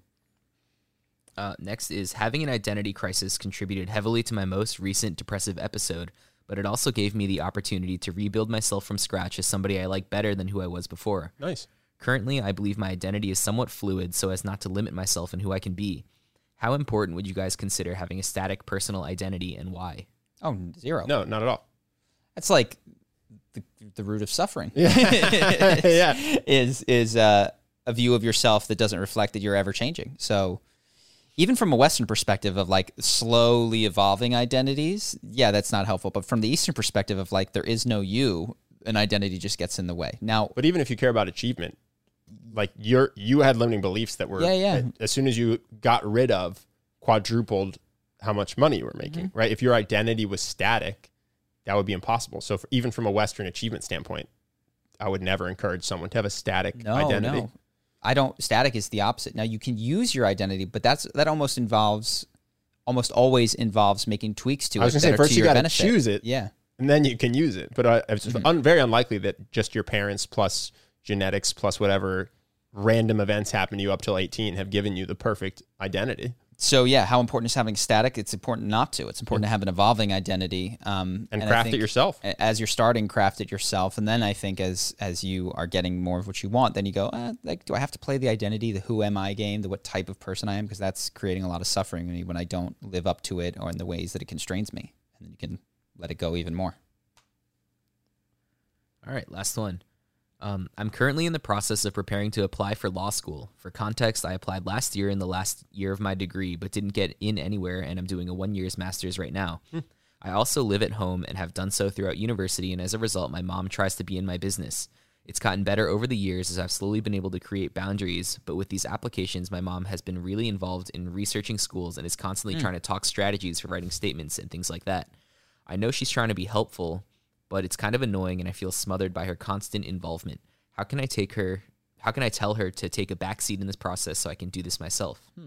Uh, next is having an identity crisis contributed heavily to my most recent depressive episode, but it also gave me the opportunity to rebuild myself from scratch as somebody I like better than who I was before. Nice. Currently, I believe my identity is somewhat fluid so as not to limit myself in who I can be. How important would you guys consider having a static personal identity and why? Oh, zero. No, not at all. That's like the, the root of suffering. Yeah. is is uh, a view of yourself that doesn't reflect that you're ever changing. So even from a Western perspective of like slowly evolving identities, yeah, that's not helpful. But from the Eastern perspective of like there is no you, an identity just gets in the way. Now, But even if you care about achievement, like you're you had limiting beliefs that were Yeah, yeah. as soon as you got rid of, quadrupled how much money you were making, Mm-hmm. right? If your identity was static, that would be impossible. So for, even from a Western achievement standpoint, I would never encourage someone to have a static No, identity. no. I don't. Static is the opposite. Now you can use your identity, but that's that almost involves, almost always involves making tweaks to it. I was gonna that say are first to you your got to benefit. choose it, Yeah. and then you can use it. But uh, it's Mm-hmm. un- very unlikely that just your parents plus genetics plus whatever random events happen to you up till eighteen have given you the perfect identity. So yeah, how important is having static? It's important not to. It's important to have an evolving identity, um, And I craft it think yourself. a- As you're starting, craft it yourself, and then I think as as you are getting more of what you want, then you go, eh, like, do I have to play the identity, the who am I game, the what type of person I am? Because that's creating a lot of suffering in me when I don't live up to it or in the ways that it constrains me, and then you can let it go even more. All right, last one. Um, I'm currently in the process of preparing to apply for law school. For context, I applied last year in the last year of my degree, but didn't get in anywhere, and I'm doing a one year's master's right now. Hmm. I also live at home and have done so throughout university, and as a result, my mom tries to be in my business. It's gotten better over the years as I've slowly been able to create boundaries, but with these applications, my mom has been really involved in researching schools and is constantly trying to talk strategies for writing statements and things like that. I know she's trying to be helpful, but it's kind of annoying and I feel smothered by her constant involvement. How can I take her, how can I tell her to take a backseat in this process so I can do this myself? Hmm.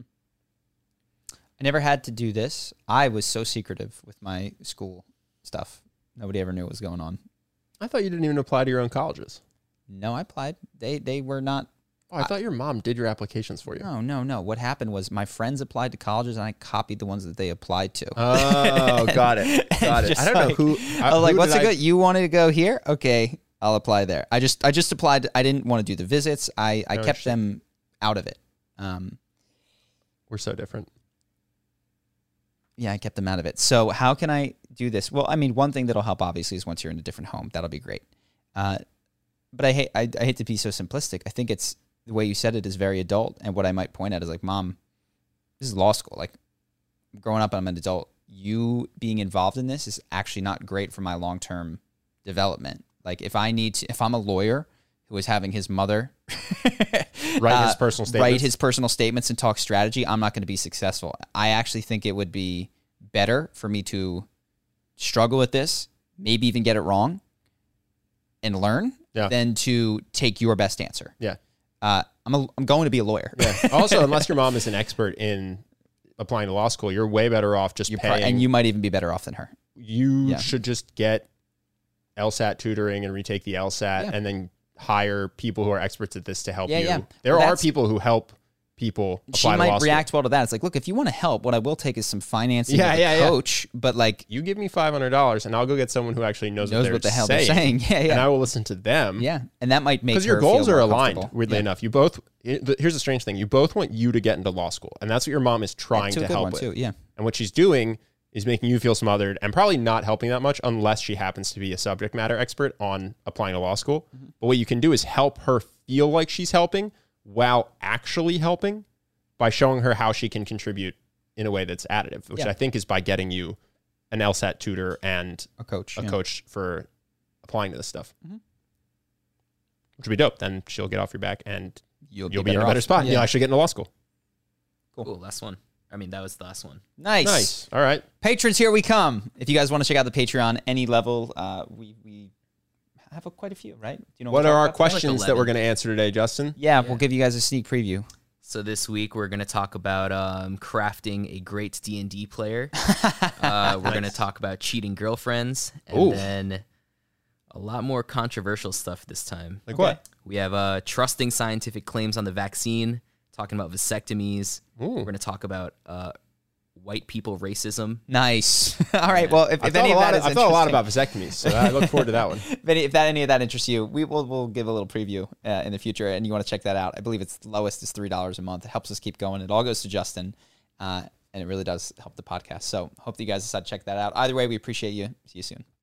I never had to do this. I was so secretive with my school stuff. Nobody ever knew what was going on. I thought you didn't even apply to your own colleges. No, I applied. They they were not. Oh, I, I thought your mom did your applications for you. No, no, no. What happened was my friends applied to colleges and I copied the ones that they applied to. Oh, got it. Got it. Just I don't like- know who. I was like, who what's did it I- good? You wanted to go here? Okay, I'll apply there. I just I just applied. I didn't want to do the visits. I, I Oh, kept shit. them out of it. Um, We're so different. yeah, I kept them out of it. So how can I do this? Well, I mean, one thing that'll help obviously is once you're in a different home. That'll be great. Uh, but I hate I, I hate to be so simplistic. I think it's the way you said it is very adult. And what I might point out is like, Mom, this is law school. Like, growing up, I'm an adult. You being involved in this is actually not great for my long term development. Like, if I need to, if I'm a lawyer who is having his mother Write his uh, personal statements. write his personal statements and talk strategy, I'm not going to be successful. I actually think it would be better for me to struggle with this, maybe even get it wrong, and learn, Yeah. than to take your best answer. Yeah. Uh, I'm a, I'm going to be a lawyer. Yeah. Also, unless your mom is an expert in applying to law school, you're way better off just You're pro- paying. and you might even be better off than her. you Yeah. should just get LSAT tutoring and retake the LSAT, Yeah. and then hire people who are experts at this to help Yeah, you. yeah. There Well, are that's- people who help people She apply to law might school. react well to that. It's like, look, if you want to help, what I will take is some financing Yeah, with a yeah, yeah. coach, but like You give me five hundred dollars, and I'll go get someone who actually knows, knows what, what the they're hell saying, they're saying. Yeah, and I yeah. will listen to them. Yeah. And that might make Because your her goals feel are more aligned, comfortable. weirdly Yeah. enough. You both, it- here's the strange thing. You both want you to get into law school, and that's what your mom is trying to a to good help one with. too. Yeah. And what she's doing is making you feel smothered and probably not helping that much unless she happens to be a subject matter expert on applying to law school. Mm-hmm. But what you can do is help her feel like she's helping while actually helping by showing her how she can contribute in a way that's additive, which Yeah. I think is by getting you an LSAT tutor and A coach. a yeah. coach for applying to this stuff. Mhm. Which would be dope. Then she'll get off your back and You'll, you'll be, in a better off. spot. and Yeah. You'll actually get into law school. Cool. Cool, last one. I mean, that was the last one. Nice. Nice. All right. Patrons, here we come. If you guys want to check out the Patreon, any level, uh, we we have a, quite a few, right? Do you know What we're are our talking about today? questions that we're going to answer today, Justin? Yeah, we'll give you guys a sneak preview. So this week we're going to talk about um, crafting a great D and D player. uh, we're going to talk about cheating girlfriends, and Ooh. then a lot more controversial stuff this time. Like Okay. what? We have uh, trusting scientific claims on the vaccine, talking about vasectomies. Ooh. We're going to talk about uh, white people racism. Nice. All right. Well, if, I if thought, any a of lot, that is I thought a lot interesting- about vasectomies, so I look forward to that one. if, any, if that any of that interests you, we will we'll give a little preview uh, in the future, and you want to check that out. I believe it's lowest is three dollars a month. It helps us keep going. It all goes to Justin, uh, and it really does help the podcast. So hope that you guys decide to check that out. Either way, we appreciate you. See you soon.